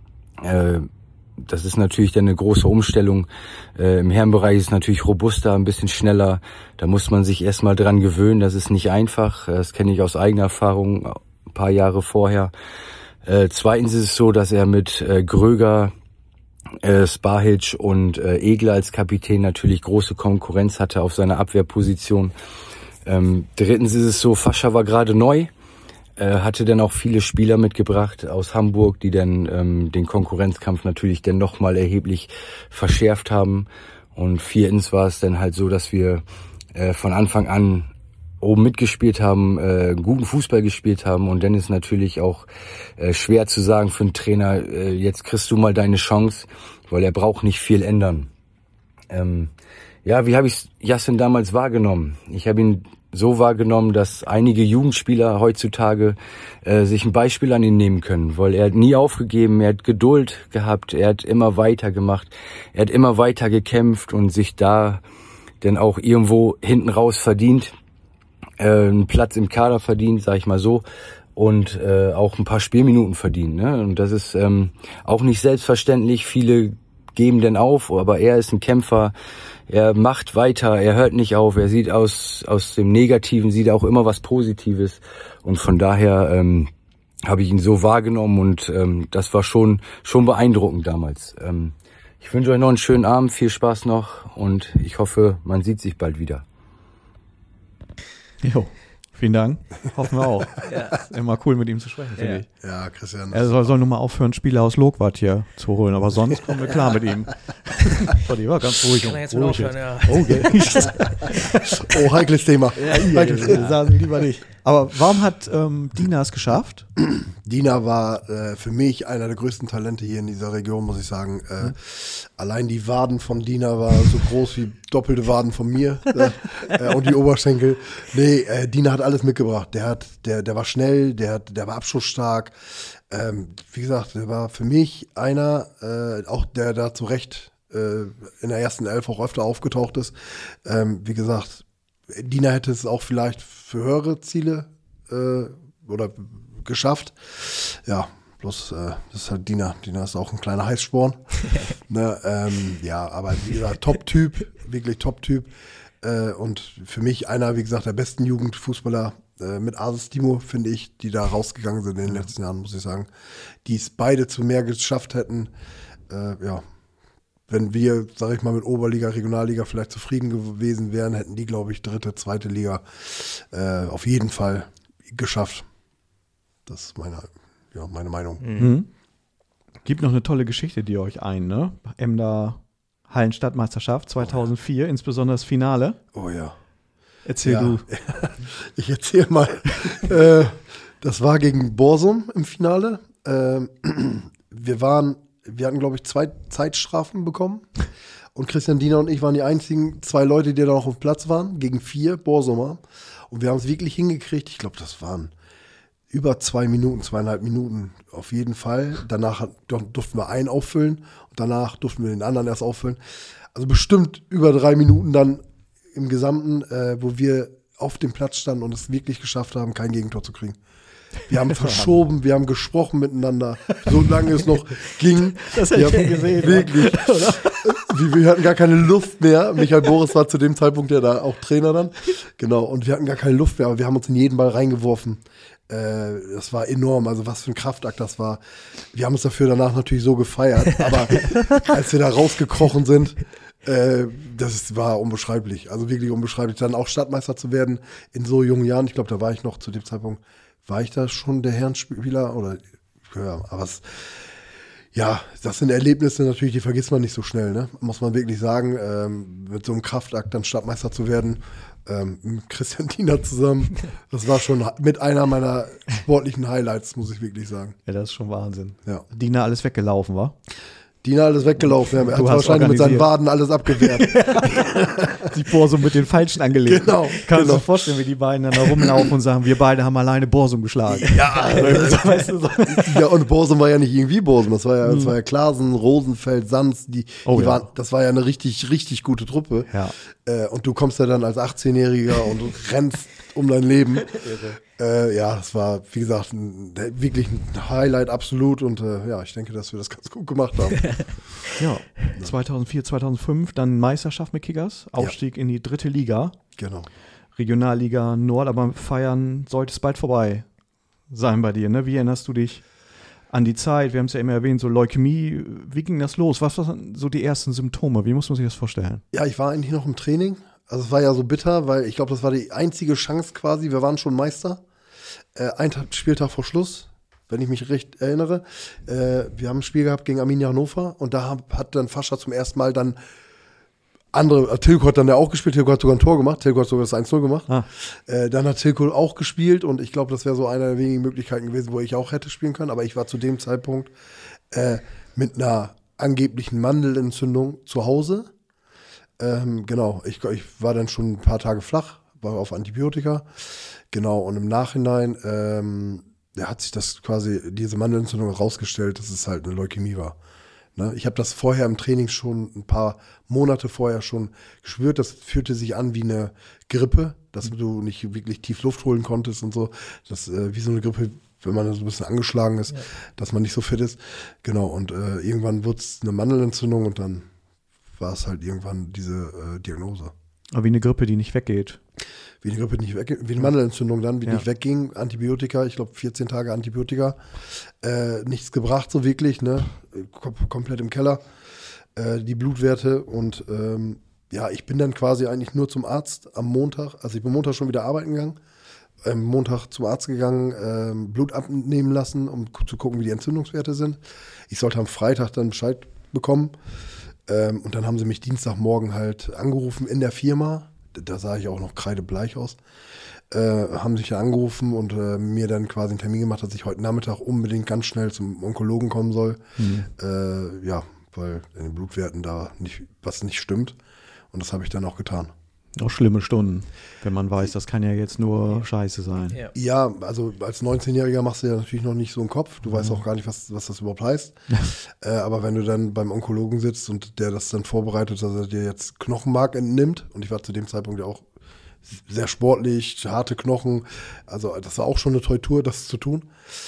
Das ist natürlich dann eine große Umstellung. Im Herrenbereich ist es natürlich robuster, ein bisschen schneller. Da muss man sich erstmal dran gewöhnen. Das ist nicht einfach. Das kenne ich aus eigener Erfahrung, ein paar Jahre vorher. Zweitens ist es so, dass er mit Gröger Spahic und Egler als Kapitän natürlich große Konkurrenz hatte auf seiner Abwehrposition. Drittens ist es so, Fascha war gerade neu, hatte dann auch viele Spieler mitgebracht aus Hamburg, die dann den Konkurrenzkampf natürlich dann nochmal erheblich verschärft haben. Und viertens war es dann halt so, dass wir von Anfang an oben mitgespielt haben, guten Fußball gespielt haben. Und dann ist natürlich auch schwer zu sagen für einen Trainer, jetzt kriegst du mal deine Chance, weil er braucht nicht viel ändern. Wie habe ich Yassin damals wahrgenommen? Ich habe ihn so wahrgenommen, dass einige Jugendspieler heutzutage sich ein Beispiel an ihn nehmen können, weil er hat nie aufgegeben, er hat Geduld gehabt, er hat immer weiter gemacht, er hat immer weiter gekämpft und sich da dann auch irgendwo hinten raus verdient, einen Platz im Kader verdient, sag ich mal so, und auch ein paar Spielminuten verdient. Ne? Und das ist auch nicht selbstverständlich. Viele geben denn auf, aber er ist ein Kämpfer. Er macht weiter, er hört nicht auf. Er sieht aus dem Negativen, sieht auch immer was Positives. Und von daher habe ich ihn so wahrgenommen und das war schon beeindruckend damals. Ich wünsche euch noch einen schönen Abend, viel Spaß noch und ich hoffe, man sieht sich bald wieder. Jo, vielen Dank. Hoffen wir auch. Immer cool, mit ihm zu sprechen, finde ich. Ja, Christian. Er soll nur mal aufhören, Spieler aus Logwart hier zu holen, aber sonst kommen wir klar mit ihm. Die war ganz ruhig. Kann er jetzt mal aufhören, ja. Okay. Oh, heikles Thema. Heikles Thema. Sagen lieber nicht. Aber warum hat Dina es geschafft? Dina war für mich einer der größten Talente hier in dieser Region, muss ich sagen. Allein die Waden von Dina war so groß wie doppelte Waden von mir und die Oberschenkel. Nee, Dina hat alles mitgebracht. Der war schnell, der war abschussstark. Wie gesagt, der war für mich einer, auch der da zu Recht in der ersten Elf auch öfter aufgetaucht ist. Wie gesagt, Dina hätte es auch vielleicht für höhere Ziele oder geschafft. Ja, bloß das ist halt Dina. Dina ist auch ein kleiner Heißsporn. Ne, aber wie gesagt, Top-Typ, wirklich Top-Typ. Und für mich einer, wie gesagt, der besten Jugendfußballer mit Asis Dimo, finde ich, die da rausgegangen sind in den letzten Jahren, muss ich sagen. Die es beide zu mehr geschafft hätten. Wenn wir, sage ich mal, mit Oberliga, Regionalliga vielleicht zufrieden gewesen wären, hätten die, glaube ich, dritte, zweite Liga auf jeden Fall geschafft. Das ist meine Meinung. Mhm. Gibt noch eine tolle Geschichte, die euch ne? Emder Hallenstadtmeisterschaft 2004, insbesondere das Finale. Oh ja. Erzähl du. Ich erzähl mal. Das war gegen Borsum im Finale. Wir hatten, glaube ich, 2 Zeitstrafen bekommen. Und Christian Diener und ich waren die einzigen 2 Leute, die da noch auf dem Platz waren, gegen 4 Borsumer. Und wir haben es wirklich hingekriegt. Ich glaube, das waren über 2 Minuten, 2,5 Minuten auf jeden Fall. Danach durften wir einen auffüllen und danach durften wir den anderen erst auffüllen. Also bestimmt über 3 Minuten dann im Gesamten, wo wir auf dem Platz standen und es wirklich geschafft haben, kein Gegentor zu kriegen. Wir haben verschoben, wir haben gesprochen miteinander, solange es noch ging. Das hätte ich gesehen. Wirklich. Wir hatten gar keine Luft mehr. Michael Boris war zu dem Zeitpunkt ja da auch Trainer dann. Genau, und wir hatten gar keine Luft mehr, aber wir haben uns in jeden Ball reingeworfen. Das war enorm, also was für ein Kraftakt das war. Wir haben uns dafür danach natürlich so gefeiert, aber als wir da rausgekrochen sind, das war unbeschreiblich, also wirklich unbeschreiblich. Dann auch Stadtmeister zu werden in so jungen Jahren, ich glaube, da war ich noch zu dem Zeitpunkt, war ich da schon der Herrenspieler oder ja, aber das sind Erlebnisse natürlich, die vergisst man nicht so schnell, ne? Muss man wirklich sagen, mit so einem Kraftakt dann Stadtmeister zu werden, mit Christian Diener zusammen, das war schon mit einer meiner sportlichen Highlights, muss ich wirklich sagen. Ja, das ist schon Wahnsinn. Ja. Diener alles weggelaufen, war? Diener alles weggelaufen, er hat wahrscheinlich mit seinen Waden alles abgewehrt. Die Borsum mit den Falschen angelegt. Genau. Kannst du dir vorstellen, wie die beiden dann da rumlaufen und sagen, wir beide haben alleine Borsum geschlagen. Ja, weißt du, so. Ja, und Borsum war ja nicht irgendwie Borsum, das war ja Klasen, Rosenfeld, Sanz, das war ja eine richtig, richtig gute Truppe. Ja. Und du kommst ja dann als 18-Jähriger und du rennst um dein Leben. Das war, wie gesagt, wirklich ein Highlight absolut und ich denke, dass wir das ganz gut gemacht haben. Ja, 2004, 2005 dann Meisterschaft mit Kickers, Aufstieg in die 3. Liga. Genau. Regionalliga Nord, aber feiern sollte es bald vorbei sein bei dir, ne? Wie erinnerst du dich an die Zeit, wir haben es ja immer erwähnt, so Leukämie, wie ging das los? Was waren so die ersten Symptome? Wie muss man sich das vorstellen? Ja, ich war eigentlich noch im Training. Also es war ja so bitter, weil ich glaube, das war die einzige Chance quasi. Wir waren schon Meister. Ein Spieltag vor Schluss, wenn ich mich recht erinnere. Wir haben ein Spiel gehabt gegen Arminia Hannover und da hat dann Fascha zum ersten Mal dann Tilko hat dann ja auch gespielt, Tilko hat sogar ein Tor gemacht, Tilko hat sogar das 1-0 gemacht. Dann hat Tilko auch gespielt und ich glaube, das wäre so eine der wenigen Möglichkeiten gewesen, wo ich auch hätte spielen können, aber ich war zu dem Zeitpunkt mit einer angeblichen Mandelentzündung zu Hause. Genau, ich war dann schon ein paar Tage flach, war auf Antibiotika. Genau, und im Nachhinein hat sich das quasi, diese Mandelentzündung herausgestellt, dass es halt eine Leukämie war. Ne? Ich habe das vorher im Training schon ein paar Monate vorher schon gespürt. Das fühlte sich an wie eine Grippe, dass du nicht wirklich tief Luft holen konntest und so. Das wie so eine Grippe, wenn man so ein bisschen angeschlagen ist, dass man nicht so fit ist. Genau, und irgendwann wurde es eine Mandelentzündung und dann war es halt irgendwann diese Diagnose. Aber wie eine Grippe, die nicht weggeht. Wie eine Grippe nicht weggeht, wie eine Mandelentzündung dann, wie nicht wegging, Antibiotika, ich glaube 14 Tage Antibiotika, nichts gebracht so wirklich, ne, komplett im Keller, die Blutwerte und ich bin dann quasi eigentlich nur zum Arzt am Montag, also ich bin Montag schon wieder arbeiten gegangen, Montag zum Arzt gegangen, Blut abnehmen lassen, um zu gucken, wie die Entzündungswerte sind. Ich sollte am Freitag dann Bescheid bekommen und dann haben sie mich Dienstagmorgen halt angerufen in der Firma. Da sah ich auch noch kreidebleich aus, haben sich ja angerufen und mir dann quasi einen Termin gemacht, dass ich heute Nachmittag unbedingt ganz schnell zum Onkologen kommen soll. Weil in den Blutwerten da was nicht stimmt. Und das habe ich dann auch getan. Auch schlimme Stunden, wenn man weiß, das kann ja jetzt nur Scheiße sein. Ja, also als 19-Jähriger machst du ja natürlich noch nicht so einen Kopf. Du weißt auch gar nicht, was das überhaupt heißt. Aber wenn du dann beim Onkologen sitzt und der das dann vorbereitet, dass er dir jetzt Knochenmark entnimmt, und ich war zu dem Zeitpunkt ja auch sehr sportlich, harte Knochen, also das war auch schon eine Tortur, das zu tun.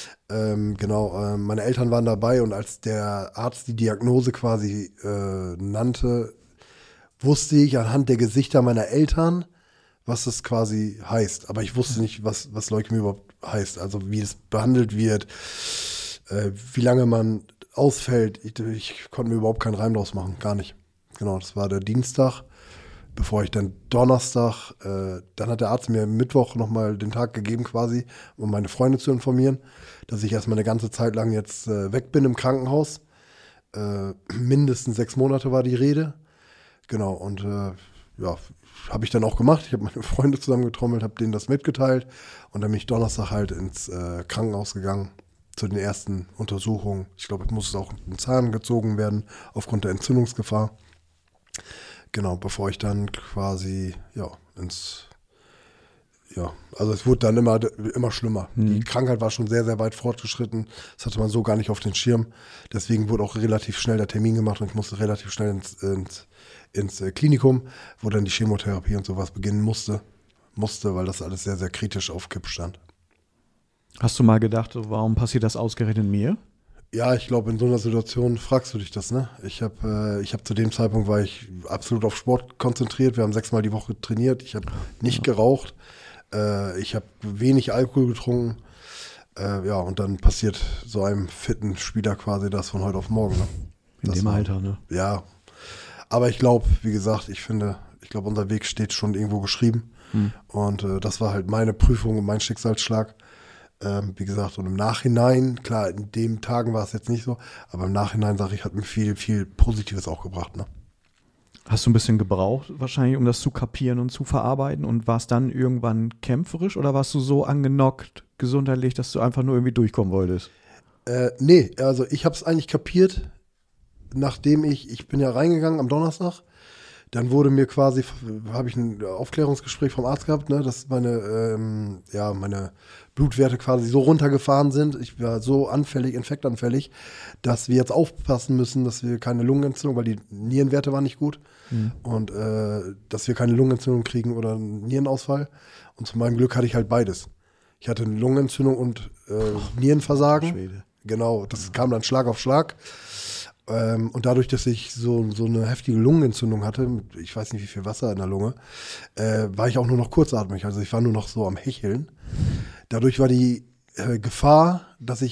Meine Eltern waren dabei und als der Arzt die Diagnose quasi nannte, wusste ich anhand der Gesichter meiner Eltern, was das quasi heißt. Aber ich wusste nicht, was Leukämie überhaupt heißt. Also wie es behandelt wird, wie lange man ausfällt. Ich konnte mir überhaupt keinen Reim draus machen, gar nicht. Genau, das war der Dienstag, bevor ich dann Donnerstag, dann hat der Arzt mir Mittwoch nochmal den Tag gegeben quasi, um meine Freunde zu informieren, dass ich erstmal eine ganze Zeit lang jetzt weg bin im Krankenhaus. Mindestens 6 Monate war die Rede. Genau, und habe ich dann auch gemacht. Ich habe meine Freunde zusammengetrommelt, habe denen das mitgeteilt und dann bin ich Donnerstag halt ins Krankenhaus gegangen zu den ersten Untersuchungen. Ich glaube, es musste auch ein Zahn gezogen werden aufgrund der Entzündungsgefahr. Genau, bevor ich dann quasi also es wurde dann immer schlimmer. Die Krankheit war schon sehr, sehr weit fortgeschritten. Das hatte man so gar nicht auf den Schirm. Deswegen wurde auch relativ schnell der Termin gemacht und ich musste relativ schnell ins Klinikum, wo dann die Chemotherapie und sowas beginnen musste, weil das alles sehr, sehr kritisch auf Kipp stand. Hast du mal gedacht, warum passiert das ausgerechnet mir? Ja, ich glaube, in so einer Situation fragst du dich das, ne? Ich hab zu dem Zeitpunkt war ich absolut auf Sport konzentriert. Wir haben 6-mal die Woche trainiert. Ich habe nicht geraucht. Ich habe wenig Alkohol getrunken. Und dann passiert so einem fitten Spieler quasi das von heute auf morgen. Ne? In dem Alter, ne? Ja. Aber ich glaube, wie gesagt, ich glaube, unser Weg steht schon irgendwo geschrieben. Und das war halt meine Prüfung und mein Schicksalsschlag. Wie gesagt, und im Nachhinein, klar, in den Tagen war es jetzt nicht so, aber im Nachhinein, sage ich, hat mir viel, viel Positives auch gebracht. Ne? Hast du ein bisschen gebraucht, wahrscheinlich, um das zu kapieren und zu verarbeiten und warst dann irgendwann kämpferisch oder warst du so angenockt, gesundheitlich, dass du einfach nur irgendwie durchkommen wolltest? Nee, also ich habe es eigentlich kapiert, nachdem ich bin ja reingegangen am Donnerstag, dann wurde mir quasi, habe ich ein Aufklärungsgespräch vom Arzt gehabt, ne, dass meine Blutwerte quasi so runtergefahren sind. Ich war so infektanfällig, dass wir jetzt aufpassen müssen, dass wir keine Lungenentzündung, weil die Nierenwerte waren nicht gut und dass wir keine Lungenentzündung kriegen oder einen Nierenausfall. Und zu meinem Glück hatte ich halt beides. Ich hatte eine Lungenentzündung und Nierenversagen. Schwede. Genau, das kam dann Schlag auf Schlag. Und dadurch, dass ich so eine heftige Lungenentzündung hatte, ich weiß nicht wie viel Wasser in der Lunge, war ich auch nur noch kurzatmig. Also ich war nur noch so am Hecheln. Dadurch war die Gefahr, dass ich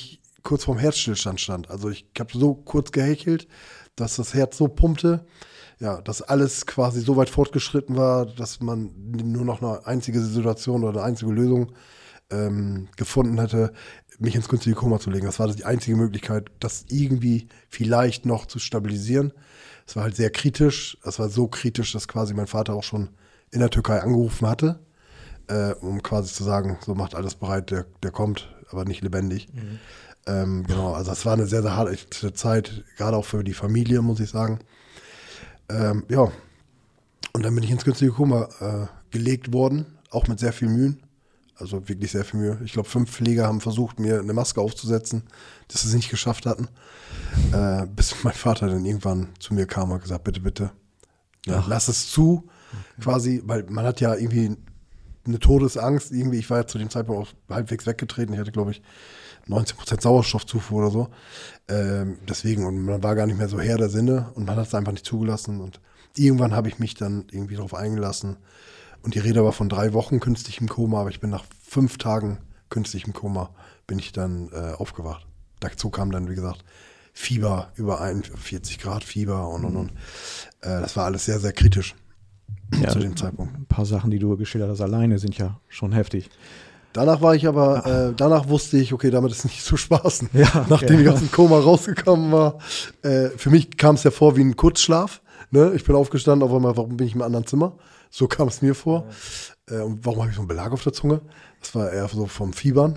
kurz vorm Herzstillstand stand. Also ich habe so kurz gehechelt, dass das Herz so pumpte, ja, dass alles quasi so weit fortgeschritten war, dass man nur noch eine einzige Situation oder eine einzige Lösung gefunden hätte, mich ins günstige Koma zu legen. Das war die einzige Möglichkeit, das irgendwie vielleicht noch zu stabilisieren. Es war halt sehr kritisch. Es war so kritisch, dass quasi mein Vater auch schon in der Türkei angerufen hatte, um quasi zu sagen, so macht alles bereit, der kommt, aber nicht lebendig. Genau, also es war eine sehr, sehr harte Zeit, gerade auch für die Familie, muss ich sagen. Ja, und dann bin ich ins günstige Koma gelegt worden, auch mit sehr viel Mühen. Also wirklich sehr viel Mühe. Ich glaube, 5 Pfleger haben versucht, mir eine Maske aufzusetzen, dass sie es nicht geschafft hatten. Bis mein Vater dann irgendwann zu mir kam und gesagt, bitte, bitte, ja, lass es zu. Quasi, weil man hat ja irgendwie eine Todesangst. Irgendwie, ich war ja zu dem Zeitpunkt auch halbwegs weggetreten. Ich hatte, glaube ich, 19% Sauerstoffzufuhr oder so. Deswegen, und man war gar nicht mehr so Herr der Sinne und man hat es einfach nicht zugelassen. Und irgendwann habe ich mich dann irgendwie darauf eingelassen. Und die Rede war von 3 Wochen künstlich im Koma, aber ich bin nach 5 Tagen künstlich im Koma, bin ich dann aufgewacht. Dazu kam dann, wie gesagt, Fieber, über 41 Grad Fieber und. Das war alles sehr, sehr kritisch zu dem Zeitpunkt. Ein paar Sachen, die du geschildert hast, alleine sind ja schon heftig. Danach war ich aber, danach wusste ich, okay, damit ist nicht zu spaßen. Ja, nachdem ich aus dem Koma rausgekommen war. Für mich kam es ja vor wie ein Kurzschlaf. Ne? Ich bin aufgestanden, auf einmal, warum bin ich im anderen Zimmer? So kam es mir vor. Und warum habe ich so einen Belag auf der Zunge? Das war eher so vom Fiebern.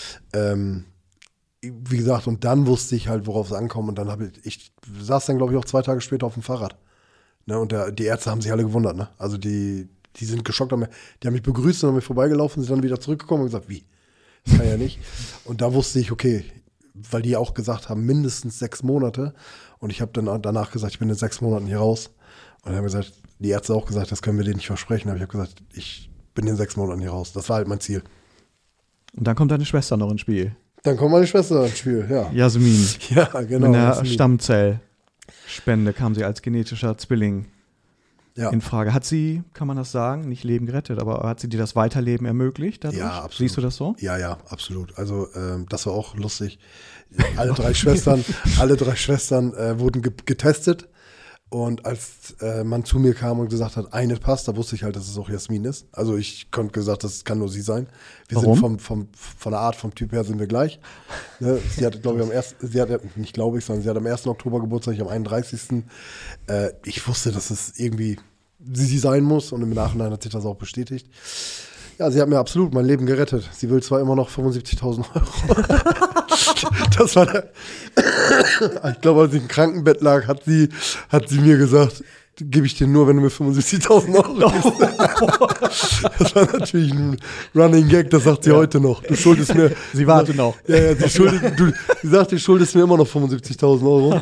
Wie gesagt, und dann wusste ich halt, worauf es ankommt. Und dann ich saß dann, glaube ich, auch 2 Tage später auf dem Fahrrad. Ne? Und die Ärzte haben sich alle gewundert. Ne? Also die sind geschockt. Die haben mich begrüßt und haben mich vorbeigelaufen, sind dann wieder zurückgekommen und gesagt, wie? Das kann ja nicht. Und da wusste ich, okay, weil die auch gesagt haben, mindestens 6 Monate. Und ich habe dann danach gesagt, ich bin in 6 Monaten hier raus. Und dann haben gesagt, die Ärzte auch gesagt, das können wir denen nicht versprechen. Aber ich habe gesagt, ich bin in 6 Monaten hier raus. Das war halt mein Ziel. Und dann kommt deine Schwester noch ins Spiel. Dann kommt meine Schwester ins Spiel, ja. Jasmin. Ja, genau. Mit einer Stammzellspende kam sie als genetischer Zwilling in Frage. Hat sie, kann man das sagen, nicht Leben gerettet, aber hat sie dir das Weiterleben ermöglicht dadurch? Ja, absolut. Siehst du das so? Ja, absolut. Also das war auch lustig. Alle drei Schwestern wurden getestet. Und als man zu mir kam und gesagt hat, eine passt, da wusste ich halt, dass es auch Jasmin ist. Also ich konnte gesagt, das kann nur sie sein. Wir Warum? sind von der Art, vom Typ her sind wir gleich. Ne? Sie hat, glaube ich, sie hat am 1. Oktober Geburtstag, ich am 31. Ich wusste, dass es irgendwie sie sein muss und im Nachhinein hat sich das auch bestätigt. Ja, sie hat mir absolut mein Leben gerettet. Sie will zwar immer noch 75.000 €. Das war ich glaube, als ich im Krankenbett lag, hat sie mir gesagt, gebe ich dir nur, wenn du mir 75.000 € gibst. Das war natürlich ein Running Gag, das sagt sie heute noch. Du schuldest mir. Sie wartet noch. Ja, sie sagt, du schuldest mir immer noch 75.000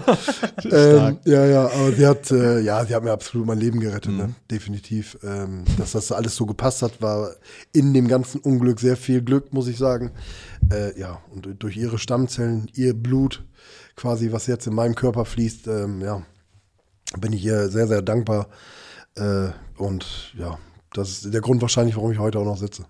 €. Aber sie hat mir absolut mein Leben gerettet, ne? Definitiv. Dass das alles so gepasst hat, war in dem ganzen Unglück sehr viel Glück, muss ich sagen. Und durch ihre Stammzellen, ihr Blut, quasi, was jetzt in meinem Körper fließt, bin ich ihr sehr, sehr dankbar. Und ja, das ist der Grund wahrscheinlich, warum ich heute auch noch sitze.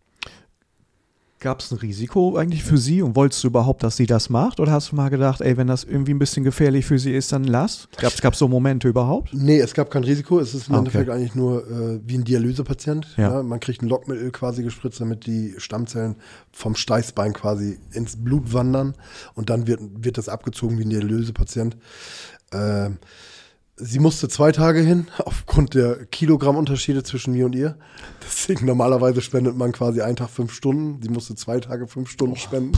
Gab es ein Risiko eigentlich für sie und wolltest du überhaupt, dass sie das macht? Oder hast du mal gedacht, ey, wenn das irgendwie ein bisschen gefährlich für sie ist, dann lass? Gab es so Momente überhaupt? Nee, es gab kein Risiko. Es ist im Endeffekt eigentlich nur wie ein Dialysepatient. Ja. Ja, man kriegt ein Lockmittel quasi gespritzt, damit die Stammzellen vom Steißbein quasi ins Blut wandern. Und dann wird das abgezogen wie ein Dialysepatient. Sie musste 2 Tage hin, aufgrund der Kilogrammunterschiede zwischen mir und ihr. Deswegen normalerweise spendet man quasi einen Tag 5 Stunden. Sie musste 2 Tage 5 Stunden spenden.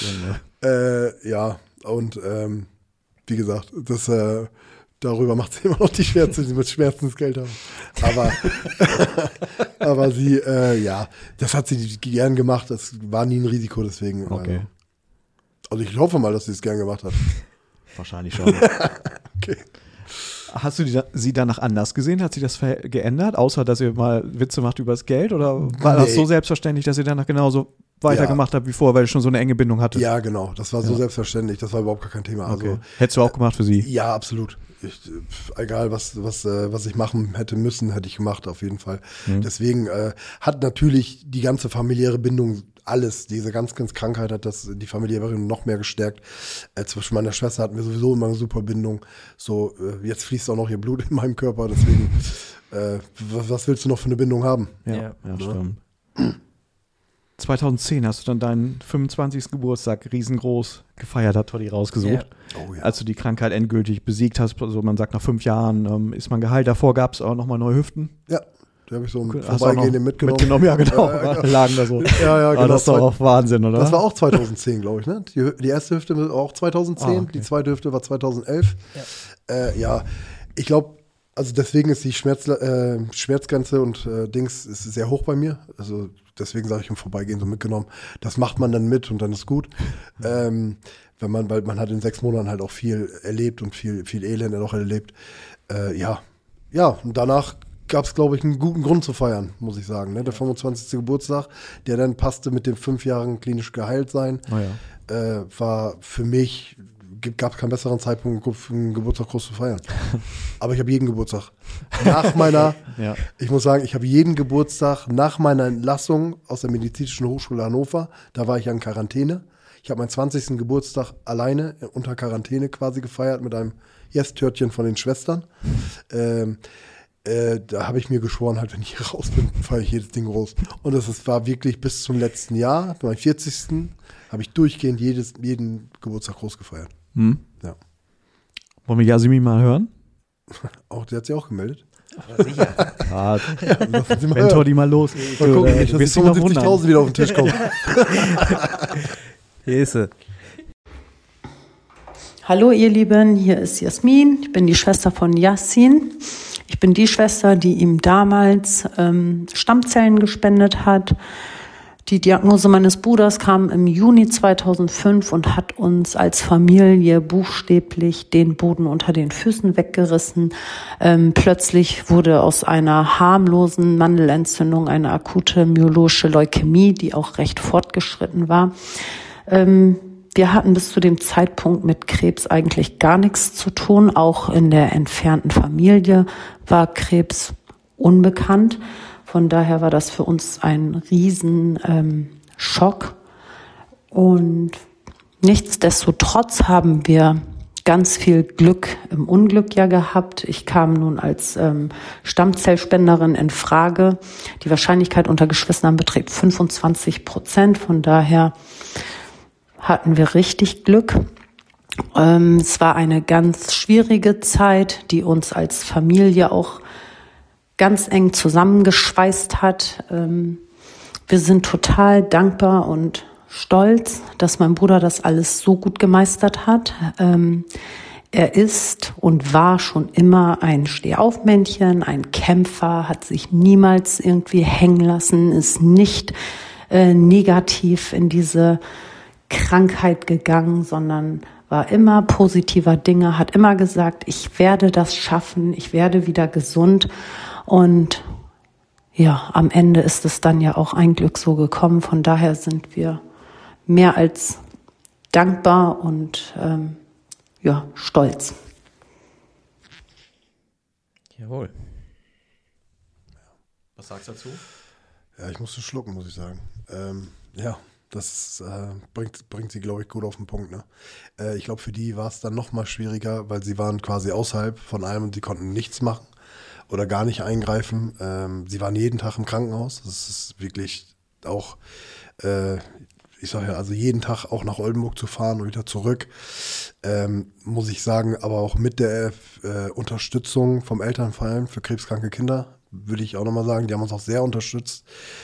Wie gesagt, darüber macht sie immer noch die Schmerzen, sie wird Schmerzensgeld haben. Aber sie, das hat sie gern gemacht. Das war nie ein Risiko, deswegen. Okay. Also ich hoffe mal, dass sie es gern gemacht hat. Wahrscheinlich schon. Okay. Hast du sie danach anders gesehen? Hat sich das geändert, außer dass ihr mal Witze macht über das Geld? Oder war das so selbstverständlich, dass ihr danach genauso weitergemacht habt wie vorher, weil du schon so eine enge Bindung hattest? Ja, genau. Das war so selbstverständlich. Das war überhaupt gar kein Thema. Okay. Also, hättest du auch gemacht für sie? Ja, absolut. Egal, was ich machen hätte müssen, hätte ich gemacht, auf jeden Fall. Deswegen hat natürlich die ganze familiäre Bindung alles, diese Krankheit hat die Familie noch mehr gestärkt. Zwischen meiner Schwester hatten wir sowieso immer eine super Bindung. So, jetzt fließt auch noch ihr Blut in meinem Körper, deswegen, was willst du noch für eine Bindung haben? Ja, stimmt. 2010 hast du dann deinen 25. Geburtstag riesengroß gefeiert, hat Toddy rausgesucht. Ja. Oh, ja. Als du die Krankheit endgültig besiegt hast, also man sagt nach 5 Jahren ist man geheilt. Davor gab es auch nochmal neue Hüften. Ja, die habe ich so im Hast du auch Vorbeigehen noch mitgenommen. Ja, genau. Ja, genau. Lagen da so. Ja, genau. Das ist doch auch Wahnsinn, oder? Das war auch 2010, glaube ich, ne? Die erste Hüfte war auch 2010, okay. Die zweite Hüfte war 2011. Ja, ich glaube, also deswegen ist die Schmerzgrenze und Dings ist sehr hoch bei mir. Also deswegen sage ich im Vorbeigehen so mitgenommen. Das macht man dann mit und dann ist gut. Weil man hat in 6 Monaten halt auch viel erlebt und viel Elend auch erlebt. Ja, und danach gab es, glaube ich, einen guten Grund zu feiern, muss ich sagen. Ne? Der 25. Geburtstag, der dann passte mit dem 5 Jahren klinisch geheilt sein, war für mich, gab es keinen besseren Zeitpunkt, einen Geburtstag groß zu feiern. Aber ich habe jeden Geburtstag nach meiner, ich muss sagen, ich habe jeden Geburtstag nach meiner Entlassung aus der Medizinischen Hochschule Hannover, da war ich in Quarantäne. Ich habe meinen 20. Geburtstag alleine unter Quarantäne quasi gefeiert mit einem Yes-Törtchen von den Schwestern. Da habe ich mir geschworen, halt, wenn ich hier raus bin, feiere ich jedes Ding groß. Und war wirklich bis zum letzten Jahr, bei meinem 40. habe ich durchgehend jeden Geburtstag groß gefeiert. Ja. Wollen wir Jasmin mal hören? Der hat sich auch gemeldet. Aber sicher. Wenn Toddy mal los. Mal gucken, nicht, dass die 75.000 wieder auf den Tisch kommen. Hier ist sie. Hallo ihr Lieben, hier ist Jasmin. Ich bin die Schwester von Yassin. Ich bin die Schwester, die ihm damals Stammzellen gespendet hat. Die Diagnose meines Bruders kam im Juni 2005 und hat uns als Familie buchstäblich den Boden unter den Füßen weggerissen. Plötzlich wurde aus einer harmlosen Mandelentzündung eine akute myeloische Leukämie, die auch recht fortgeschritten war. Wir hatten bis zu dem Zeitpunkt mit Krebs eigentlich gar nichts zu tun. Auch in der entfernten Familie war Krebs unbekannt. Von daher war das für uns ein riesen Schock. Und nichtsdestotrotz haben wir ganz viel Glück im Unglück ja gehabt. Ich kam nun als Stammzellspenderin in Frage. Die Wahrscheinlichkeit unter Geschwistern beträgt 25%. Von daher hatten wir richtig Glück. Es war eine ganz schwierige Zeit, die uns als Familie auch ganz eng zusammengeschweißt hat. Wir sind total dankbar und stolz, dass mein Bruder das alles so gut gemeistert hat. Er ist und war schon immer ein Stehaufmännchen, ein Kämpfer, hat sich niemals irgendwie hängen lassen, ist nicht negativ in diese Krankheit gegangen, sondern war immer positiver Dinge, hat immer gesagt, ich werde das schaffen, ich werde wieder gesund. Und ja, am Ende ist es dann ja auch ein Glück so gekommen. Von daher sind wir mehr als dankbar und stolz. Jawohl. Was sagst du dazu? Ja, ich musste schlucken, muss ich sagen. Das bringt sie, glaube ich, gut auf den Punkt. Ne? Ich glaube, für die war es dann noch mal schwieriger, weil sie waren quasi außerhalb von allem und sie konnten nichts machen oder gar nicht eingreifen. Sie waren jeden Tag im Krankenhaus. Das ist wirklich auch, ich sage ja, also jeden Tag auch nach Oldenburg zu fahren und wieder zurück, muss ich sagen, aber auch mit der Unterstützung vom Elternverein für krebskranke Kinder, würde ich auch nochmal sagen, die haben uns auch sehr unterstützt.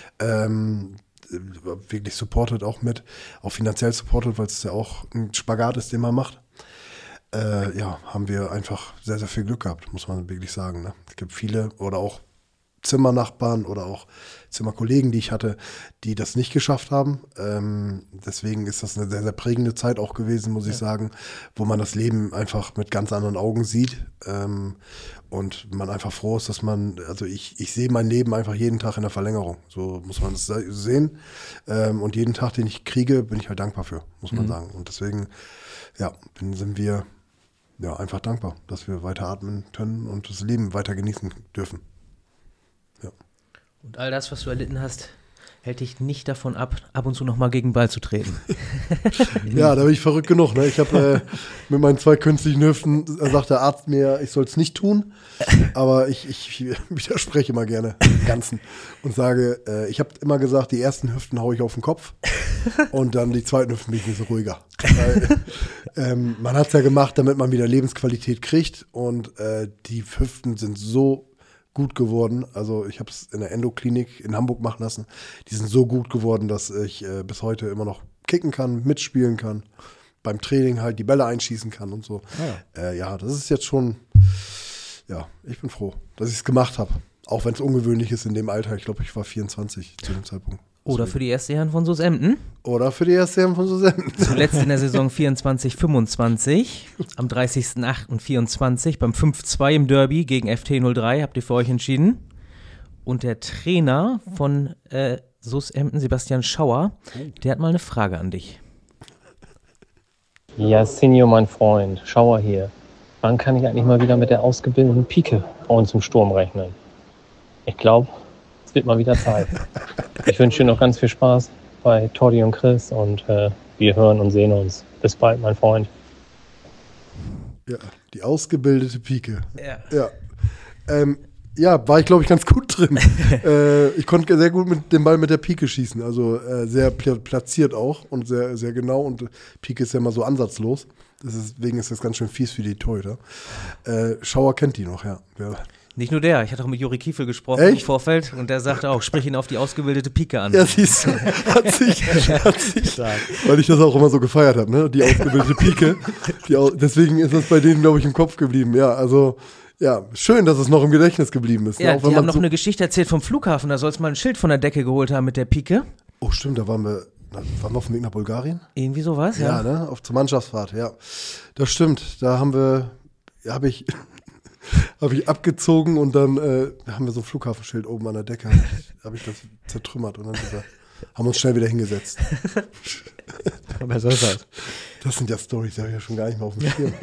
Wirklich supportet auch mit, auch finanziell supportet, weil es ja auch ein Spagat ist, den man macht. Haben wir einfach sehr, sehr viel Glück gehabt, muss man wirklich sagen. Ne? Es gibt viele oder auch Zimmernachbarn oder auch Zimmerkollegen, die ich hatte, die das nicht geschafft haben. Deswegen ist das eine sehr, sehr prägende Zeit auch gewesen, muss ich sagen, wo man das Leben einfach mit ganz anderen Augen sieht. Und man einfach froh ist, dass ich sehe mein Leben einfach jeden Tag in der Verlängerung. So muss man es sehen. Und jeden Tag, den ich kriege, bin ich halt dankbar für, muss man sagen. Und deswegen, sind wir einfach dankbar, dass wir weiter atmen können und das Leben weiter genießen dürfen. Ja. Und all das, was du erlitten hast, hält dich nicht davon ab, ab und zu nochmal gegen den Ball zu treten. Ja, da bin ich verrückt genug. Ne? Ich habe mit meinen 2 künstlichen Hüften, sagt der Arzt mir, ich soll es nicht tun, aber ich widerspreche immer gerne dem Ganzen und sage, ich habe immer gesagt, die ersten Hüften haue ich auf den Kopf und dann die zweiten Hüften bin ich ein bisschen ruhiger. Weil, man hat es ja gemacht, damit man wieder Lebensqualität kriegt und die Hüften sind so gut geworden. Also ich habe es in der Endoklinik in Hamburg machen lassen. Die sind so gut geworden, dass ich bis heute immer noch kicken kann, mitspielen kann, beim Training halt die Bälle einschießen kann und so. Ja, das ist jetzt schon, ja, ich bin froh, dass ich es gemacht habe. Auch wenn es ungewöhnlich ist in dem Alter. Ich glaube, ich war 24 zu dem Zeitpunkt. Oder für die erste Herren von SuS Emden. Oder für die erste Herren von SuS Emden. Zuletzt in der Saison 24-25, am 30.08.24 beim 5-2 im Derby gegen FT03 habt ihr für euch entschieden. Und der Trainer von SuS Emden, Sebastian Schauer, der hat mal eine Frage an dich. Ja, Senior, mein Freund, Schauer hier. Wann kann ich eigentlich mal wieder mit der ausgebildeten Pike bei uns im Sturm rechnen? Ich glaube, es wird mal wieder Zeit. Ich wünsche dir noch ganz viel Spaß bei Tordi und Chris und wir hören und sehen uns. Bis bald, mein Freund. Ja, die ausgebildete Pike. Ja. Ja, war ich, glaube ich, ganz gut drin. Ich konnte sehr gut mit dem Ball mit der Pike schießen. Also sehr platziert auch und sehr, sehr genau. Und Pike ist ja immer so ansatzlos. Deswegen ist das ganz schön fies für die Torhüter. Schauer kennt die noch, ja. Nicht nur der, ich hatte auch mit Juri Kiefel gesprochen im Vorfeld und der sagte auch, sprich ihn auf die ausgebildete Pike an. Ja, siehst du, hat sich weil ich das auch immer so gefeiert habe, ne? Die ausgebildete Pike. Deswegen ist das bei denen, glaube ich, im Kopf geblieben. Ja, also, ja, schön, dass es noch im Gedächtnis geblieben ist. Ja, ne? die haben noch eine Geschichte erzählt vom Flughafen, da sollst du mal ein Schild von der Decke geholt haben mit der Pike. Oh, stimmt, da waren wir auf dem Weg nach Bulgarien? Irgendwie sowas, ja. Ja, ne? Zur Mannschaftsfahrt, ja. Das stimmt, da habe ich abgezogen und dann haben wir so ein Flughafenschild oben an der Decke. Habe ich das zertrümmert und dann haben wir uns schnell wieder hingesetzt. Aber so ist das. Das sind ja Storys, die habe ich ja schon gar nicht mehr auf dem Schirm.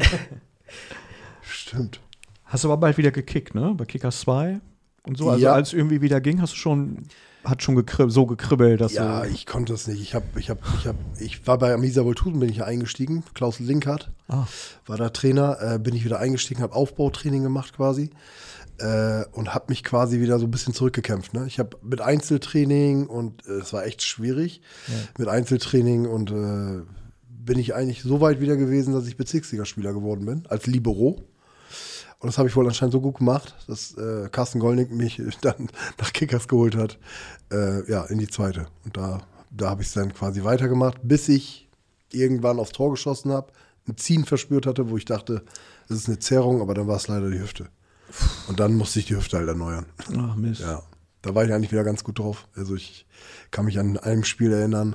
Stimmt. Hast du aber bald wieder gekickt, ne? Bei Kickers 2 und so. Also Ja. als es irgendwie wieder ging, hat schon so gekribbelt, dass Ja, du... ich konnte es nicht. Ich war bei Amisa Woltusen, bin ich ja eingestiegen. Klaus Linkhardt war da Trainer. Bin ich wieder eingestiegen, habe Aufbautraining gemacht quasi. Und habe mich quasi wieder so ein bisschen zurückgekämpft. Ne? Ich habe mit Einzeltraining und es war echt schwierig. Ja. Mit Einzeltraining und bin ich eigentlich so weit wieder gewesen, dass ich Bezirksligaspieler geworden bin, als Libero. Und das habe ich wohl anscheinend so gut gemacht, dass Carsten Gollnick mich dann nach Kickers geholt hat, in die zweite. Und da habe ich es dann quasi weitergemacht, bis ich irgendwann aufs Tor geschossen habe, ein Ziehen verspürt hatte, wo ich dachte, das ist eine Zerrung, aber dann war es leider die Hüfte. Und dann musste ich die Hüfte halt erneuern. Ach Mist. Ja, da war ich eigentlich wieder ganz gut drauf. Also ich kann mich an einem Spiel erinnern,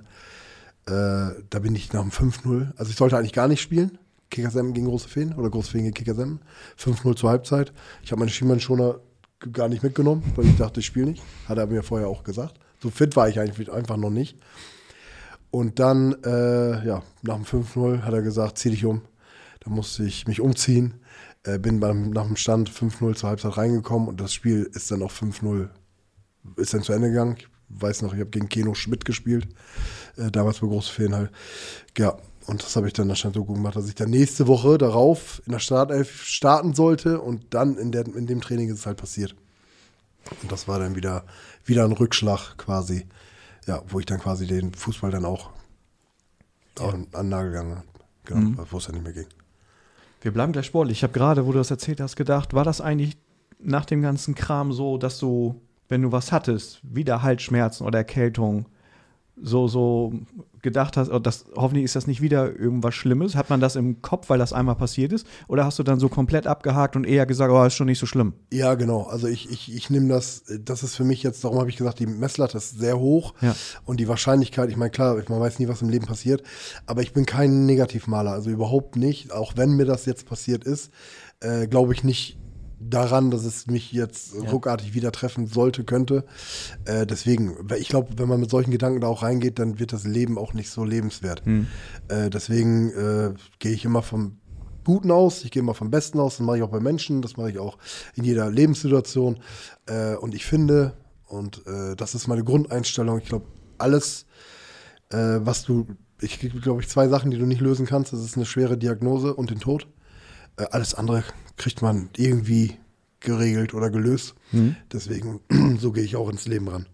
da bin ich nach dem 5-0, also ich sollte eigentlich gar nicht spielen. Kickers Emden gegen Große Feen oder Große Feen gegen Kickers Emden. 5-0 zur Halbzeit. Ich habe meine Schienbeinschoner gar nicht mitgenommen, weil ich dachte, ich spiele nicht. Hat er mir vorher auch gesagt. So fit war ich eigentlich einfach noch nicht. Und dann, nach dem 5-0 hat er gesagt, zieh dich um. Da musste ich mich umziehen. Bin nach dem Stand 5-0 zur Halbzeit reingekommen und das Spiel ist dann auch 5-0, ist dann zu Ende gegangen. Ich weiß noch, ich habe gegen Keno Schmidt gespielt, damals bei Große Feen halt. Ja, und das habe ich dann anscheinend so gut gemacht, dass ich dann nächste Woche darauf in der Startelf starten sollte und dann in dem Training ist es halt passiert. Und das war dann wieder ein Rückschlag quasi, ja, wo ich dann quasi den Fußball dann auch an den Nagel gegangen habe, genau, wo es dann nicht mehr ging. Wir bleiben gleich sportlich. Ich habe gerade, wo du das erzählt hast, gedacht, war das eigentlich nach dem ganzen Kram so, dass du, wenn du was hattest, wieder Halsschmerzen oder Erkältung, so gedacht hast, hoffentlich ist das nicht wieder irgendwas Schlimmes? Hat man das im Kopf, weil das einmal passiert ist? Oder hast du dann so komplett abgehakt und eher gesagt, ist schon nicht so schlimm? Ja, genau. Also ich nehme das ist für mich jetzt, darum habe ich gesagt, die Messlatte ist sehr hoch. Ja. Und die Wahrscheinlichkeit, ich meine, klar, man weiß nie, was im Leben passiert, aber ich bin kein Negativmaler, also überhaupt nicht. Auch wenn mir das jetzt passiert ist, glaube ich nicht daran, dass es mich jetzt ruckartig wieder treffen könnte. Deswegen, ich glaube, wenn man mit solchen Gedanken da auch reingeht, dann wird das Leben auch nicht so lebenswert. Deswegen gehe ich immer vom Guten aus, ich gehe immer vom Besten aus, das mache ich auch bei Menschen, das mache ich auch in jeder Lebenssituation. Und ich finde, Und das ist meine Grundeinstellung. Ich glaube, alles, ich glaube, 2 Sachen, die du nicht lösen kannst, das ist eine schwere Diagnose und den Tod. Alles andere kriegt man irgendwie geregelt oder gelöst. Deswegen, so gehe ich auch ins Leben ran.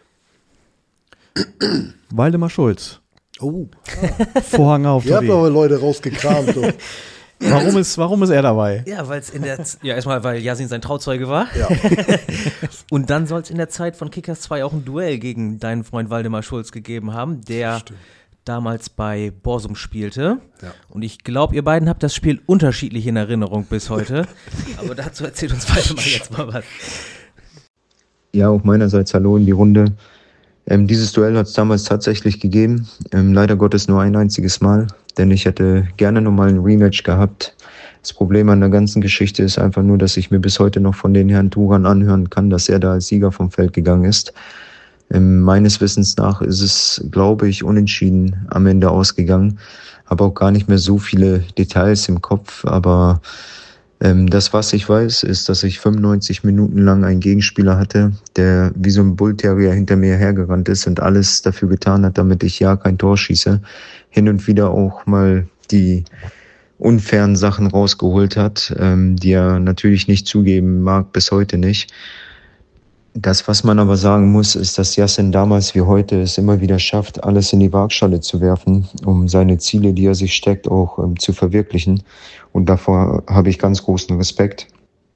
Waldemar Schulz. Oh. Vorhang auf. Ihr habt aber Leute rausgekramt. So. Warum ist er dabei? Ja, weil es erstmal, weil Yasin sein Trauzeuge war. Ja. Und dann soll es in der Zeit von Kickers 2 auch ein Duell gegen deinen Freund Waldemar Schulz gegeben haben, der damals bei Borsum spielte. Ja. Und ich glaube, ihr beiden habt das Spiel unterschiedlich in Erinnerung bis heute. Aber dazu erzählt uns Waldemar jetzt mal was. Ja, auch meinerseits hallo in die Runde. Dieses Duell hat es damals tatsächlich gegeben. Leider Gottes nur ein einziges Mal, denn ich hätte gerne nochmal ein Rematch gehabt. Das Problem an der ganzen Geschichte ist einfach nur, dass ich mir bis heute noch von den Herrn Turan anhören kann, dass er da als Sieger vom Feld gegangen ist. Meines Wissens nach ist es, glaube ich, unentschieden am Ende ausgegangen. Habe auch gar nicht mehr so viele Details im Kopf, aber das, was ich weiß, ist, dass ich 95 Minuten lang einen Gegenspieler hatte, der wie so ein Bullterrier hinter mir hergerannt ist und alles dafür getan hat, damit ich ja kein Tor schieße. Hin und wieder auch mal die unfairen Sachen rausgeholt hat, die er natürlich nicht zugeben mag, bis heute nicht. Das, was man aber sagen muss, ist, dass Yasin damals wie heute es immer wieder schafft, alles in die Waagschale zu werfen, um seine Ziele, die er sich steckt, auch zu verwirklichen. Und davor habe ich ganz großen Respekt.